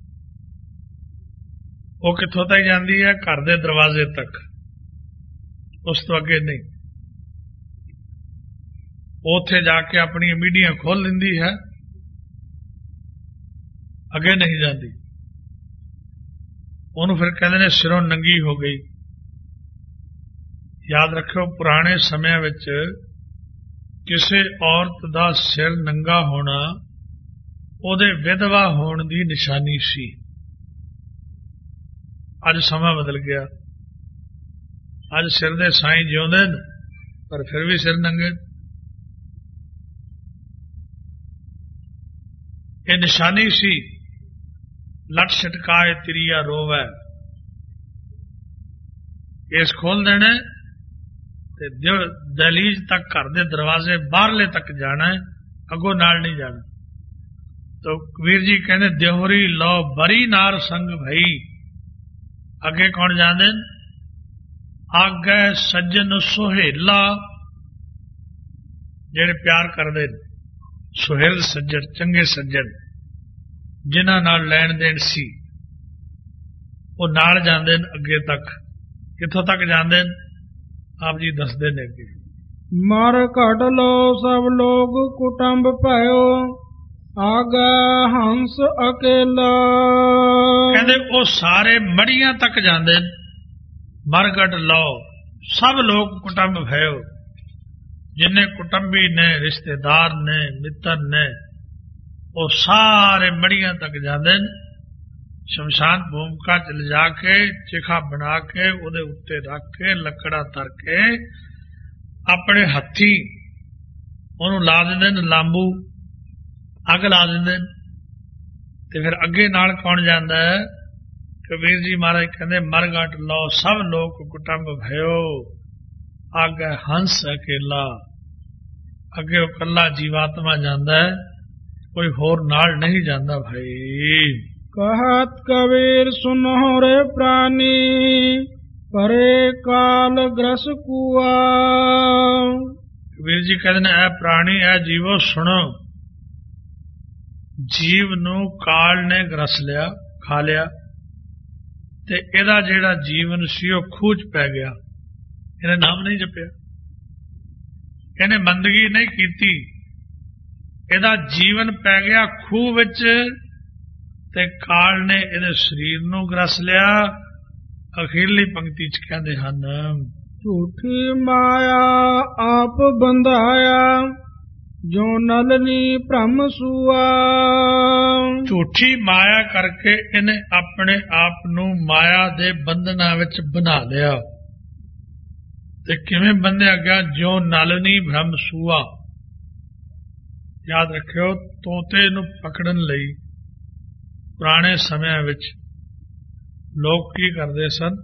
[SPEAKER 1] ਉਹ ਕਿੱਥੋਂ ਤੱਕ ਜਾਂਦੀ ਹੈ? ਘਰ ਦੇ ਦਰਵਾਜ਼ੇ ਤੱਕ, ਉਸ ਤੋਂ ਅੱਗੇ ਨਹੀਂ। ਉੱਥੇ ਜਾ ਕੇ ਆਪਣੀਆਂ ਮੀਡੀਆਂ ਖੋਲ ਲੈਂਦੀ ਹੈ, ਅੱਗੇ ਨਹੀਂ ਜਾਂਦੀ। ਉਹਨੂੰ ਫਿਰ ਕਹਿੰਦੇ ਨੇ ਸਿਰੋਂ ਨੰਗੀ ਹੋ ਗਈ। ਯਾਦ ਰੱਖਿਓ ਪੁਰਾਣੇ ਸਮਿਆਂ ਵਿੱਚ ਕਿਸੇ ਔਰਤ ਦਾ ਸਿਰ ਨੰਗਾ ਹੋਣਾ ਉਹਦੇ ਵਿਧਵਾ ਹੋਣ ਦੀ ਨਿਸ਼ਾਨੀ ਸੀ। ਅੱਜ ਸਮਾਂ ਬਦਲ ਗਿਆ, ਅੱਜ ਸਿਰ ਦੇ ਸਾਈਂ ਜਿਉਂਦੇ ਨੇ ਪਰ ਫਿਰ ਵੀ ਸਿਰ ਨੰਗੇ। ਇਹ ਨਿਸ਼ਾਨੀ ਸੀ, ਲੱਟ ਛਟਕਾਏ ਤਿਰੀਆ ਰੋਵੈ। ਇਸ ਖੋਲ ਦੇਣੇ ਤੇ ਦਹਲੀਜ ਤੱਕ, ਘਰ ਦੇ ਦਰਵਾਜ਼ੇ ਬਾਹਰਲੇ ਤੱਕ ਜਾਣਾ, ਅੱਗੋਂ ਨਾਲ ਨਹੀਂ ਜਾਣਾ। ਤੋ ਕਬੀਰ ਜੀ ਕਹਿੰਦੇ ਦੇਹੋਰੀ ਲੋ ਬਰੀ ਨਾਰ ਸੰਗ ਭਈ। ਅੱਗੇ ਕੌਣ ਜਾਂਦੇ? ਆਗੇ ਸੱਜਣ ਸੁਹੇਲਾ, ਜਿਹੜੇ ਪਿਆਰ ਕਰਦੇ ਨੇ, ਸੁਹੇਲ ਸੱਜਣ, ਚੰਗੇ ਸੱਜਣ ਜਿਨ੍ਹਾਂ ਨਾਲ ਲੈਣ ਦੇਣ ਸੀ, ਉਹ ਨਾਲ ਜਾਂਦੇ ਨੇ ਅੱਗੇ ਤੱਕ। ਕਿੱਥੋਂ ਤੱਕ ਜਾਂਦੇ ਨੇ? ਆਪ ਜੀ ਦੱਸਦੇ ਨੇ ਅੱਗੇ।
[SPEAKER 2] ਮਰ ਘਟ ਲੋ ਸਭ ਲੋਗ ਕੁਟੰਬ ਭਇਓ, ਆਗਾ ਹੰਸ ਅਕੇਲਾ।
[SPEAKER 1] ਕਹਿੰਦੇ ਉਹ ਸਾਰੇ ਮੜੀਆਂ ਤੱਕ ਜਾਂਦੇ ਨੇ। ਮਰ ਘਟ ਲੋ ਸਭ ਲੋਕ ਕੁਟੰਬ ਭਇਓ, ਜਿੰਨੇ ਕੁਟੰਬੀ ਨੇ, ਰਿਸ਼ਤੇਦਾਰ ਨੇ, ਮਿੱਤਰ ਨੇ, ਉਹ ਸਾਰੇ ਮੜੀਆਂ ਤੱਕ ਜਾਂਦੇ ਨੇ। ਸ਼ਮਸ਼ਾਨ ਭੂਮਿਕਾ ਚ ਲਿਜਾ ਕੇ ਚਿਖਾ ਬਣਾ ਕੇ ਉਹਦੇ ਉੱਤੇ ਰੱਖ ਕੇ ਲੱਕੜਾ ਧਰ ਕੇ ਆਪਣੇ ਹੱਥੀ ਉਹਨੂੰ ਲਾ ਦਿੰਦੇ ਨੇ, ਲਾਂਬੂ ਅੱਗ ਲਾ ਦਿੰਦੇ ਨੇ। ਤੇ ਫਿਰ ਅੱਗੇ ਨਾਲ ਕੌਣ ਜਾਂਦਾ ਹੈ? ਕਬੀਰ ਜੀ ਮਹਾਰਾਜ ਕਹਿੰਦੇ ਮਰ ਘਟ ਲਓ ਸਭ ਲੋਕ ਕੁਟੰਬ ਭਇਓ, ਆਗੇ ਹੰਸ ਅਕੇਲਾ। ਅੱਗੇ ਉਹ ਕੱਲਾ ਜੀਵਾਤਮਾ ਜਾਂਦਾ ਹੈ, ਕੋਈ ਹੋਰ ਨਾਲ ਨਹੀਂ ਜਾਂਦਾ ਭਾਈ।
[SPEAKER 2] कहत कबीर सुनो रे प्राणी, ਪਰੇ ਕਾਲ ਗ੍ਰਸ ਕੂਆ। ਕਬੀਰ ਜੀ ਕਹਿੰਦੇ ਨੇ, ਇਹ ਪ੍ਰਾਣੀ, ਇਹ ਜੀਵੋ ਸੁਣੋ, ਜੀਵ ਨੂੰ ਕਾਲ ਨੇ ਗ੍ਰਸ ਲਿਆ, ਖਾ ਲਿਆ, ਤੇ ਇਹਦਾ ਜਿਹੜਾ ਜੀਵਨ ਸੀ ਉਹ ਖੂਹ 'ਚ ਪੈ ਗਿਆ। ਇਹਨੇ ਨਾਮ ਨਹੀਂ ਜਪਿਆ, ਇਹਨੇ ਬੰਦਗੀ ਨਹੀਂ ਕੀਤੀ, ਇਹਦਾ ਜੀਵਨ ਪੈ ਗਿਆ ਖੂਹ ਵਿੱਚ, ਤੇ ਕਾਲ ਨੇ ਇਹਦੇ ਸਰੀਰ ਨੂੰ ਗ੍ਰਸ ਲਿਆ। ਅਖੀਰਲੀ ਪੰਕਤੀ 'ਚ ਕਹਿੰਦੇ ਹਨ, ਝੂਠੀ ਮਾਇਆ ਆਪ ਬੰਧਾਇਆ, ਜੋ ਨਲਨੀ ਭ੍ਰਮ ਸੂਆ। ਝੂਠੀ ਮਾਇਆ ਕਰਕੇ ਇਹਨੇ ਆਪਣੇ ਆਪ ਨੂੰ ਮਾਇਆ ਦੇ ਬੰਧਨਾਂ ਵਿੱਚ ਬਣਾ ਲਿਆ। ਤੇ ਕਿਵੇਂ ਬੰਧਿਆ ਗਿਆ? ਜੋ ਨਲਨੀ ਭ੍ਰਮ ਸੂਆ। ਯਾਦ ਰੱਖਿਓ, ਤੋਤੇ ਨੂੰ ਪਕੜਨ ਲਈ ਪੁਰਾਣੇ ਸਮਿਆਂ ਵਿੱਚ ਲੋਕ ਕੀ ਕਰਦੇ ਸਨ?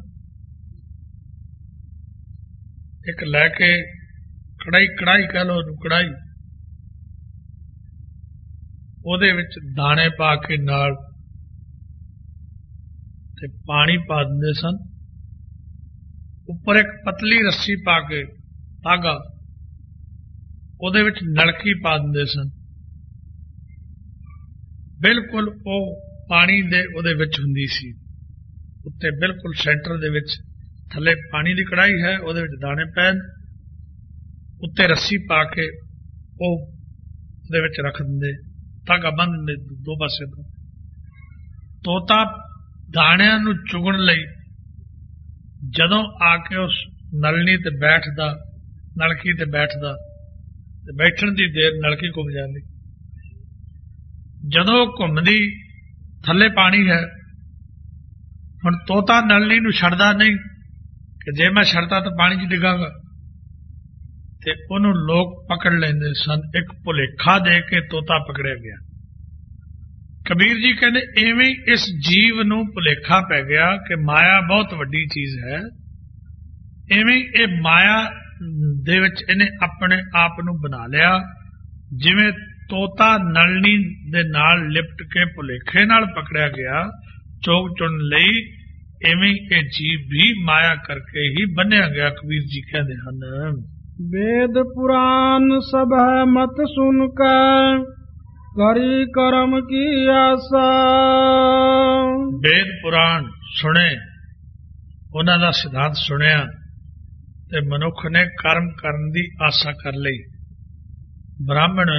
[SPEAKER 2] ਇੱਕ ਲੈ ਕੇ ਕੜਾਈ ਕਹਿ ਲਓ ਉਹਨੂੰ, ਕੜਾਈ, ਉਹਦੇ ਵਿੱਚ ਦਾਣੇ ਪਾ ਕੇ ਨਾਲ ਤੇ ਪਾਣੀ ਪਾ ਦਿੰਦੇ ਸਨ, ਉੱਪਰ ਇੱਕ ਪਤਲੀ ਰੱਸੀ ਪਾ ਕੇ, ਧਾਗਾ, ਉਹਦੇ ਵਿੱਚ ਨਲਕੀ ਪਾ ਦਿੰਦੇ ਸਨ। ਬਿਲਕੁਲ ਉਹ ਪਾਣੀ ਦੇ ਉਹਦੇ ਵਿੱਚ ਹੁੰਦੀ ਸੀ, ਉੱਤੇ ਬਿਲਕੁਲ ਸੈਂਟਰ ਦੇ ਵਿੱਚ, ਥੱਲੇ ਪਾਣੀ ਦੀ ਕੜਾਈ ਹੈ, ਉਹਦੇ ਵਿੱਚ ਦਾਣੇ ਪੈਣ, ਉੱਤੇ ਰੱਸੀ ਪਾ ਕੇ ਉਹ ਉਹਦੇ ਵਿੱਚ ਰੱਖ ਦਿੰਦੇ, ਧਾਗਾ ਬੰਨ੍ਹ ਦਿੰਦੇ ਦੋ ਪਾਸੇ ਤੋਂ। ਤੋਤਾ ਦਾਣਿਆਂ ਨੂੰ ਚੁਗਣ ਲਈ ਜਦੋਂ ਆ ਕੇ ਉਸ ਨਲਣੀ ਤੇ ਬੈਠਦਾ, ਨਲਕੀ ਤੇ ਬੈਠਦਾ, ਤੇ ਬੈਠਣ ਦੀ ਦੇਰ ਨਲਕੀ ਘੁੰਮ ਜਾਂਦੀ। ਜਦੋਂ ਘੁੰਮਦੀ, ਥੱਲੇ ਪਾਣੀ ਹੈ, ਹੁਣ ਤੋਤਾ ਨਲਣੀ ਨੂੰ ਛੱਡਦਾ ਨਹੀਂ ਕਿ ਜੇ ਮੈਂ ਛੱਡਦਾ ਤਾਂ ਪਾਣੀ 'ਚ ਡਿੱਗਾਂਗਾ, ਤੇ ਉਹਨੂੰ ਲੋਕ ਪਕੜ ਲੈਂਦੇ ਸਨ। ਇੱਕ ਭੁਲੇਖਾ ਦੇ ਕੇ ਤੋਤਾ ਪਕੜਿਆ ਗਿਆ। ਕਬੀਰ ਜੀ ਕਹਿੰਦੇ, ਇਵੇਂ ਇਸ ਜੀਵ ਨੂੰ ਭੁਲੇਖਾ ਪੈ ਗਿਆ ਕਿ ਮਾਇਆ ਬਹੁਤ ਵੱਡੀ ਚੀਜ਼ ਹੈ। ਇਵੇਂ ਇਹ ਮਾਇਆ ਦੇ ਵਿੱਚ ਇਹਨੇ ਆਪਣੇ ਆਪ ਨੂੰ ਬਣਾ ਲਿਆ। ਜਿਵੇਂ ਤੋਤਾ ਨਲਣੀ ਦੇ ਨਾਲ ਲਿਪਟ ਕੇ ਭੁਲੇਖੇ ਨਾਲ ਪਕੜਿਆ ਗਿਆ ਚੋਗ ਚੁਣ ਲਈ, ਇਵੇਂ ਇਹ ਜੀਵ ਵੀ ਮਾਇਆ ਕਰਕੇ ਹੀ ਬੰਨਿਆ ਗਿਆ। ਕਬੀਰ ਜੀ ਕਹਿੰਦੇ ਹਨ, ਵੇਦ ਪੁਰਾਨ ਸਭ ਮਤ ਸੁਨ ਕੇ, ਕਰੀ ਕਰਮ ਕੀ ਆਸਾ। ਵੇਦ ਪੁਰਾਣ ਸੁਣੇ, ਉਹਨਾਂ ਦਾ ਸਿਧਾਂਤ ਸੁਣਿਆ, ਤੇ ਮਨੁੱਖ ਨੇ ਕਰਮ ਕਰਨ ਦੀ ਆਸਾ ਕਰ ਲਈ। ਬ੍ਰਾਹਮਣ,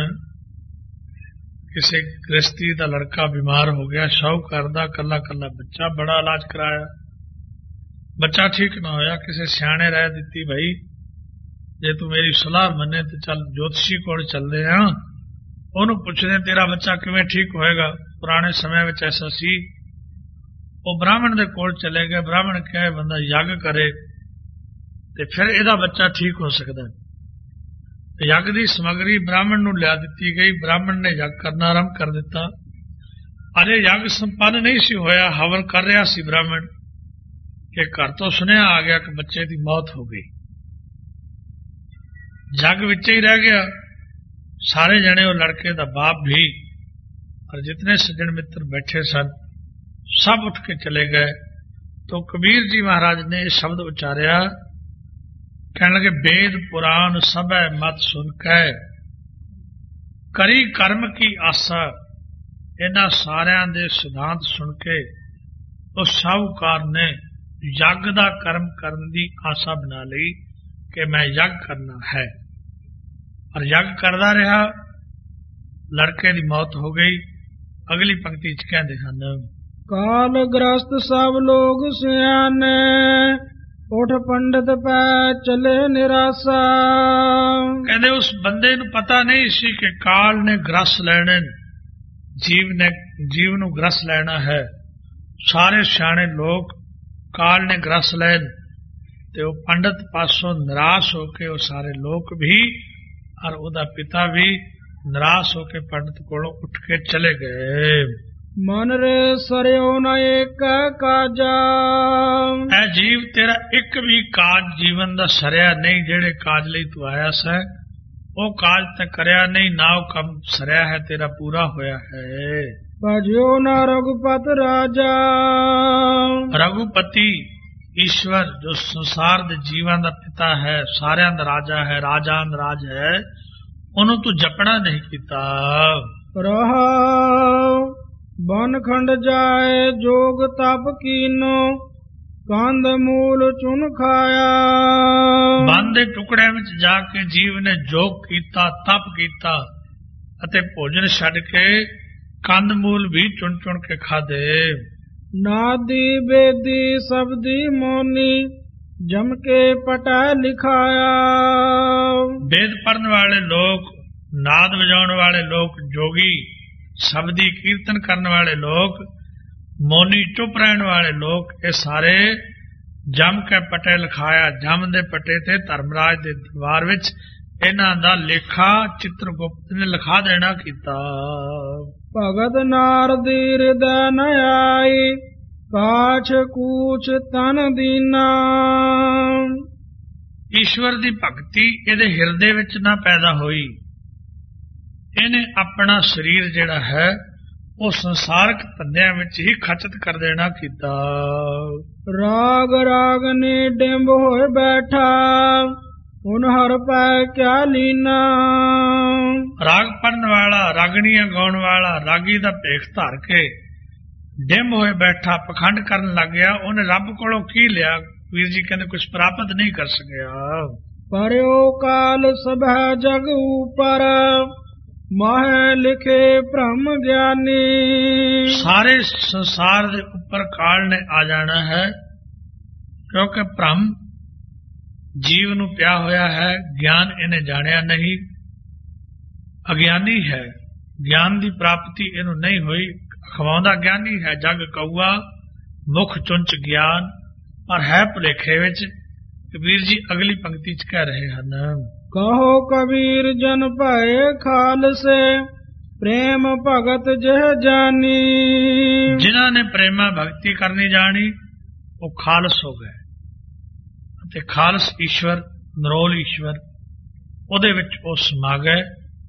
[SPEAKER 2] ਕਿਸੇ ਗ੍ਰਸਤੀ ਦਾ ਲੜਕਾ ਬਿਮਾਰ ਹੋ ਗਿਆ, ਸ਼ਾਹੂਕਾਰ ਦਾ ਕੱਲਾ ਕੱਲਾ ਬੱਚਾ, ਬੜਾ ਇਲਾਜ ਕਰਾਇਆ, ਬੱਚਾ ਠੀਕ ਨਾ ਹੋਇਆ। ਕਿਸੇ ਸਿਆਣੇ ਰਾਏ ਦਿੱਤੀ, ਭਾਈ ਜੇ ਤੂੰ ਮੇਰੀ ਸਲਾਹ ਮੰਨੇ ਤੇ ਚੱਲ ਜੋਤਸ਼ੀ ਕੋਲ ਚੱਲਦੇ ਆ, ਉਹਨੂੰ ਪੁੱਛਦੇ ਤੇਰਾ ਬੱਚਾ ਕਿਵੇਂ ਠੀਕ ਹੋਏਗਾ। ਪੁਰਾਣੇ ਸਮੇਂ ਵਿੱਚ ਐਸਾ ਸੀ। ਉਹ ਬ੍ਰਾਹਮਣ ਦੇ ਕੋਲ ਚਲੇ ਗਏ। ਬ੍ਰਾਹਮਣ ਕਹੇ ਬੰਦਾ ਯੱਗ ਕਰੇ ਤੇ ਫਿਰ ਇਹਦਾ ਬੱਚਾ ਠੀਕ ਹੋ ਸਕਦਾ। ਯੱਗ ਦੀ ਸਮੱਗਰੀ ਬ੍ਰਾਹਮਣ ਨੂੰ ਲਿਆ ਦਿੱਤੀ ਗਈ। ਬ੍ਰਾਹਮਣ ਨੇ ਯੱਗ ਕਰਨਾ ਆਰੰਭ ਕਰ ਦਿੱਤਾ। ਅਜੇ ਯੱਗ ਸੰਪੰਨ ਨਹੀਂ ਸੀ ਹੋਇਆ, ਹਵਨ ਕਰ ਰਿਹਾ ਸੀ ਬ੍ਰਾਹਮਣ, ਕਿ ਘਰ ਤੋਂ ਸੁਨੇਹਾ ਆ ਗਿਆ ਕਿ ਬੱਚੇ ਦੀ ਮੌਤ ਹੋ ਗਈ। ਜੱਗ ਵਿੱਚ ਹੀ ਰਹਿ ਗਿਆ। ਸਾਰੇ ਜਣੇ, ਉਹ ਲੜਕੇ ਦਾ ਬਾਪ ਵੀ और जितने सज्जन मित्र बैठे सन सब उठ के चले गए। तो कबीर जी महाराज ने ये शब्द उच्चारिया, कहने लगे वेद पुराण सब मत सुन कै करी कर्म की आशा। इन्हां सारियां दे सिद्धांत सुन के उस साहूकार ने यज्ञ दा कर्म करन दी आशा बना ली कि मैं यज्ञ करना है, और यज्ञ करदा रहा। लड़के दी मौत हो गई। अगली पंक्ति च कहते हैं, काल ग्रस्त सब लोग सियाने उठ पंडित पै चले निराशा। कहते उस बंदे नूं पता नहीं सी कि काल ने ग्रस लेने, जीव नूं ग्रस लेना है। सारे सियाने लोग काल ने ग्रस लैन ते वो पंडित पासों निराश होके वो सारे लोग भी और उदा पिता भी निराश होके पंडित कोलों उठ के चले गए। मन रे सरयो न एक काजा। ऐ जीव तेरा एक भी काज जीवन दा सरया नहीं। जेड़े काज लई तू आया सै वो काज ते करया नहीं, ना वो कम सरया है तेरा पूरा होया है। भजियो न रघुपत राजा। रघुपति ਈਸ਼ਵਰ ਜੋ ਸੰਸਾਰ ਦੇ ਜੀਵਾਂ ਦਾ ਪਿਤਾ ਹੈ, ਸਾਰਿਆਂ ਦਾ ਰਾਜਾ ਹੈ, ਰਾਜਾਂ ਦਾ ਰਾਜ ਹੈ, ਉਹਨੂੰ ਤੂੰ ਜਪਣਾ ਨਹੀਂ ਕੀਤਾ।
[SPEAKER 1] ਰਹਾਉ ਬਨ ਖੰਡ ਜਾਏ ਜੋਗ ਤਪ ਕੀਨੋ ਕੰਦ ਮੂਲ ਚੁਨ ਖਾਇਆ।
[SPEAKER 2] ਬਨ ਦੇ ਟੁਕੜਿਆਂ ਵਿੱਚ ਜਾ ਕੇ ਜੀਵ ਨੇ ਜੋਗ ਕੀਤਾ, ਤਪ ਕੀਤਾ ਅਤੇ ਭੋਜਨ ਛੱਡ ਕੇ ਕੰਦ ਮੂਲ ਵੀ ਚੁਣ ਚੁਣ ਕੇ ਖਾਦੇ।
[SPEAKER 1] ਨਾਦੀ ਬੇਦੀ ਸਬਦੀ ਮੋਨੀ ਜਮ ਕੇ ਪਟਾ ਲਿਖਾਇਆ।
[SPEAKER 2] ਵੇਦ ਪੜਨ ਵਾਲੇ ਲੋਕ, ਨਾਦ ਵਜਾਉਣ ਵਾਲੇ ਲੋਕ, ਜੋਗੀ, ਸ਼ਬਦੀ ਕੀਰਤਨ ਕਰਨ ਵਾਲੇ ਲੋਕ, ਮੋਨੀ ਚੁੱਪ ਰਹਿਣ ਵਾਲੇ ਲੋਕ, ਇਹ ਸਾਰੇ ਜਮ ਕੇ ਪਟੇ ਲਿਖਾਇਆ। ਜਮ ਦੇ ਪਟੇ ਤੇ ਧਰਮਰਾਜ ਦੇ ਦਰਬਾਰ ਵਿੱਚ ਇਹਨਾਂ ਦਾ ਲੇਖਾ ਚਿੱਤਰਗੁਪਤ ਨੇ ਲਿਖਾ ਦੇਣਾ ਕੀਤਾ।
[SPEAKER 1] ਭਗਤ ਨਾਰਦੀ ਹਿਰਦੈ ਨ ਆਈ ਕਾਛ ਕੂਚ ਤਨ ਦੀਨਾ।
[SPEAKER 2] ਈਸ਼ਵਰ ਦੀ ਭਗਤੀ ਇਹਦੇ ਹਿਰਦੇ ਵਿੱਚ ਨਾ ਪੈਦਾ ਹੋਈ। ਇਹਨੇ ਆਪਣਾ ਸਰੀਰ ਜਿਹੜਾ ਹੈ ਉਹ ਸੰਸਾਰਕ ਧੰਦਿਆਂ ਵਿੱਚ ਹੀ ਖਚਤ ਕਰ ਦੇਣਾ ਕੀਤਾ।
[SPEAKER 1] ਰਾਗ ਰਾਗਨੀ ਡਿੰਬ ਹੋਏ ਬੈਠਾ ਹੁਣ ਹਰ ਪੈ ਕਿਆ ਲੀਨਾ।
[SPEAKER 2] ਰਾਗ ਪੜਨ ਵਾਲਾ, ਰਾਗਣੀਆਂ ਗਾਉਣ ਵਾਲਾ, ਰਾਗੀ ਦਾ ਭੇਖ ਧਾਰ ਕੇ ਡਿੰਬ ਹੋਏ ਬੈਠਾ ਪਖੰਡ ਕਰਨ ਲੱਗ ਗਿਆ। ਉਹਨੇ ਰੱਬ ਕੋਲੋਂ ਕੀ ਲਿਆ? ਵੀਰ ਜੀ ਕਹਿੰਦੇ ਕੁਝ ਪ੍ਰਾਪਤ ਨਹੀਂ ਕਰ ਸਕਿਆ।
[SPEAKER 1] ਪਰਿਓ ਕਾਲ ਸਭੈ ਜਗ ਉਪਰ ਮਾਹੇ ਲਿਖੇ ਭ੍ਰਮ ਗਿਆਨੀ।
[SPEAKER 2] ਸਾਰੇ ਸੰਸਾਰ ਦੇ ਉੱਪਰ ਕਾਲ ਨੇ ਆ ਜਾਣਾ ਹੈ, ਕਿਉਂਕਿ ਭ੍ਰਮ ਜੀਵ ਨੂੰ ਪਿਆ ਹੋਇਆ ਹੈ। ਗਿਆਨ ਇਹਨੇ ਜਾਣਿਆ ਨਹੀਂ, ਅਗਿਆਨੀ ਹੈ। ਗਿਆਨ ਦੀ ਪ੍ਰਾਪਤੀ ਇਹਨੂੰ ਨਹੀਂ ਹੋਈ। ਅਖਵਾਉਂਦਾ ਗਿਆਨੀ ਹੈ, ਜਗ ਕਊਆ ਮੁਖ ਚੁੰਚ ਗਿਆਨ, ਪਰ ਹੈ ਭੁਲੇਖੇ ਵਿੱਚ। ਕਬੀਰ ਜੀ ਅਗਲੀ ਪੰਕਤੀ ਚ ਕਹਿ ਰਹੇ ਹਨ,
[SPEAKER 1] ਕਹੋ ਕਬੀਰ ਜਨ ਭਏ ਖਾਲਸੇ ਪ੍ਰੇਮ ਭਗਤ ਜਹ ਜਾਨੀ।
[SPEAKER 2] ਜਿਨ੍ਹਾਂ ਨੇ ਪ੍ਰੇਮਾ ਭਗਤੀ ਕਰਨੀ ਜਾਣੀ ਉਹ ਖਾਲਸ ਹੋ ਗਏ। ਅਤੇ ਖਾਲਸ ਈਸ਼ਵਰ, ਨਰੋਲ ਈਸ਼ਵਰ, ਉਹਦੇ ਵਿੱਚ ਉਹ ਸਮਾ ਗਏ।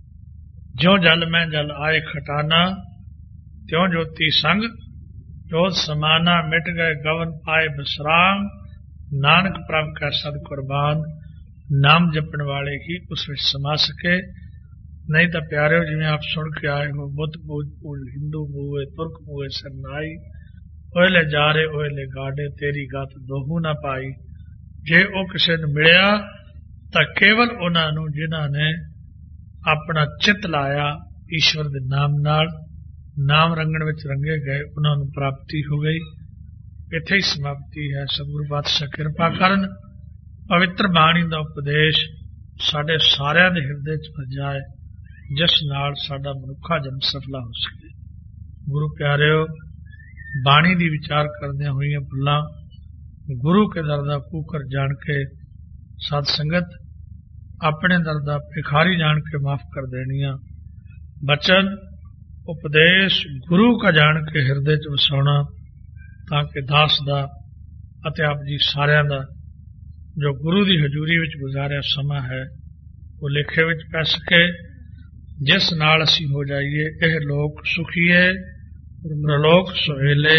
[SPEAKER 2] ਜੋ ਜਲ ਮੈਂ ਜਲ ਆਏ ਖਟਾਨਾ, ਤਿਉ ਜੋਤੀ ਸੰਗ ਜੋਤ ਸਮਾਨਾ। ਮਿਟ ਗਏ ਗਵਨ ਪਾਏ ਬਸਰਾਮ, ਨਾਨਕ ਪ੍ਰਭ ਕਾ ਸਦ ਕੁਰਬਾਨ। ਨਾਮ ਜਪਣ ਵਾਲੇ ਹੀ ਉਸ ਵਿੱਚ ਸਮਾ ਸਕੇ। ਨਹੀਂ ਤਾਂ ਪਿਆਰਿਓ, ਜਿਵੇਂ ਆਪ ਸੁਣ ਕੇ ਆਏ ਹੋ, ਬੁੱਧ ਪੂਜ ਹਿੰਦੂ ਮੂਏ ਤੁਰਕ ਮੂਏ ਸਰਨਾਈ, ਓਹਲੇ ਜਾਰੇ ਓਹਲੇ ਗਾਡੇ, ਤੇਰੀ ਗਤ ਦੋਹੂ ਨਾ ਪਾਈ। ਜੇ ਉਹ ਕਿਸੇ ਨੂੰ ਮਿਲਿਆ ਤਾਂ ਕੇਵਲ ਉਹਨਾਂ ਨੂੰ ਜਿਨ੍ਹਾਂ ਨੇ ਆਪਣਾ ਚਿੱਤ ਲਾਇਆ ਈਸ਼ਵਰ ਦੇ ਨਾਮ ਨਾਲ, ਨਾਮ ਰੰਗਣ ਵਿੱਚ ਰੰਗੇ ਗਏ, ਉਹਨਾਂ ਨੂੰ ਪ੍ਰਾਪਤੀ ਹੋ ਗਈ। ਇੱਥੇ ਹੀ ਸਮਾਪਤੀ ਹੈ। ਸਤਿਗੁਰੂ ਪਾਤਸ਼ਾਹ ਕਿਰਪਾ ਕਰਨ, ਪਵਿੱਤਰ ਬਾਣੀ ਦਾ ਉਪਦੇਸ਼ ਸਾਡੇ ਸਾਰਿਆਂ ਦੇ ਹਿਰਦੇ 'ਚ ਵਸ ਜਾਏ, ਜਿਸ ਨਾਲ ਸਾਡਾ ਮਨੁੱਖਾ ਜਨਮ ਸਫਲਾ ਹੋ ਸਕੇ। ਗੁਰੂ ਪਿਆਰਿਓ, ਬਾਣੀ ਦੀ ਵਿਚਾਰ ਕਰਦਿਆਂ ਹੋਈਆਂ ਭੁੱਲਾਂ ਗੁਰੂ ਕੇ ਦਰ ਦਾ ਕੂਕਰ ਜਾਣ ਕੇ ਸਤ ਸੰਗਤ ਆਪਣੇ ਦਰ ਦਾ ਭਿਖਾਰੀ ਜਾਣ ਕੇ ਮਾਫ ਕਰ ਦੇਣੀਆਂ। ਬਚਨ ਉਪਦੇਸ਼ ਗੁਰੂ ਕਾ ਜਾਣ ਕੇ ਹਿਰਦੇ 'ਚ ਵਸਾਉਣਾ, ਤਾਂ ਕਿ ਦਾਸ ਦਾ ਅਤੇ ਆਪ ਜੀ ਸਾਰਿਆਂ ਦਾ ਜੋ ਗੁਰੂ ਦੀ ਹਜ਼ੂਰੀ ਵਿੱਚ ਗੁਜ਼ਾਰਿਆ ਸਮਾਂ ਹੈ ਉਹ ਲੇਖੇ ਵਿੱਚ ਪੈ ਸਕੇ, ਜਿਸ ਨਾਲ ਅਸੀਂ ਹੋ ਜਾਈਏ ਇਹ ਲੋਕ ਸੁਖੀਏ ਪ੍ਰਲੋਕ ਸੁਹੇਲੇ,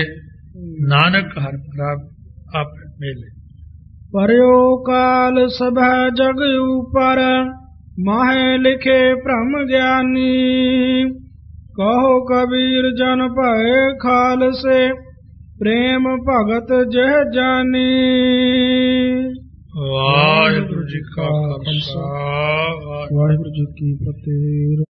[SPEAKER 2] ਨਾਨਕ ਹਰਿ ਪ੍ਰਭ ਆਪ ਮੇਲੇ।
[SPEAKER 1] ਪਰਿਓ ਕਾਲ ਸਭੈ ਜਗ ਉਪਰ ਮਾਹੇ ਲਿਖੇ ਭ੍ਰਮ ਗਿਆਨੀ। ਕਹੋ ਕਬੀਰ ਜਨ ਭਏ ਖਾਲਸੇ ਪ੍ਰੇਮ ਭਗਤ ਜਹ ਜਾਨੀ।
[SPEAKER 2] ਵਾਹਿਗੁਰੂ ਜੀ ਕਾ ਖਾਲਸਾ,
[SPEAKER 1] ਵਾਹਿਗੁਰੂ ਜੀ ਕੀ ਫਤਿਹ।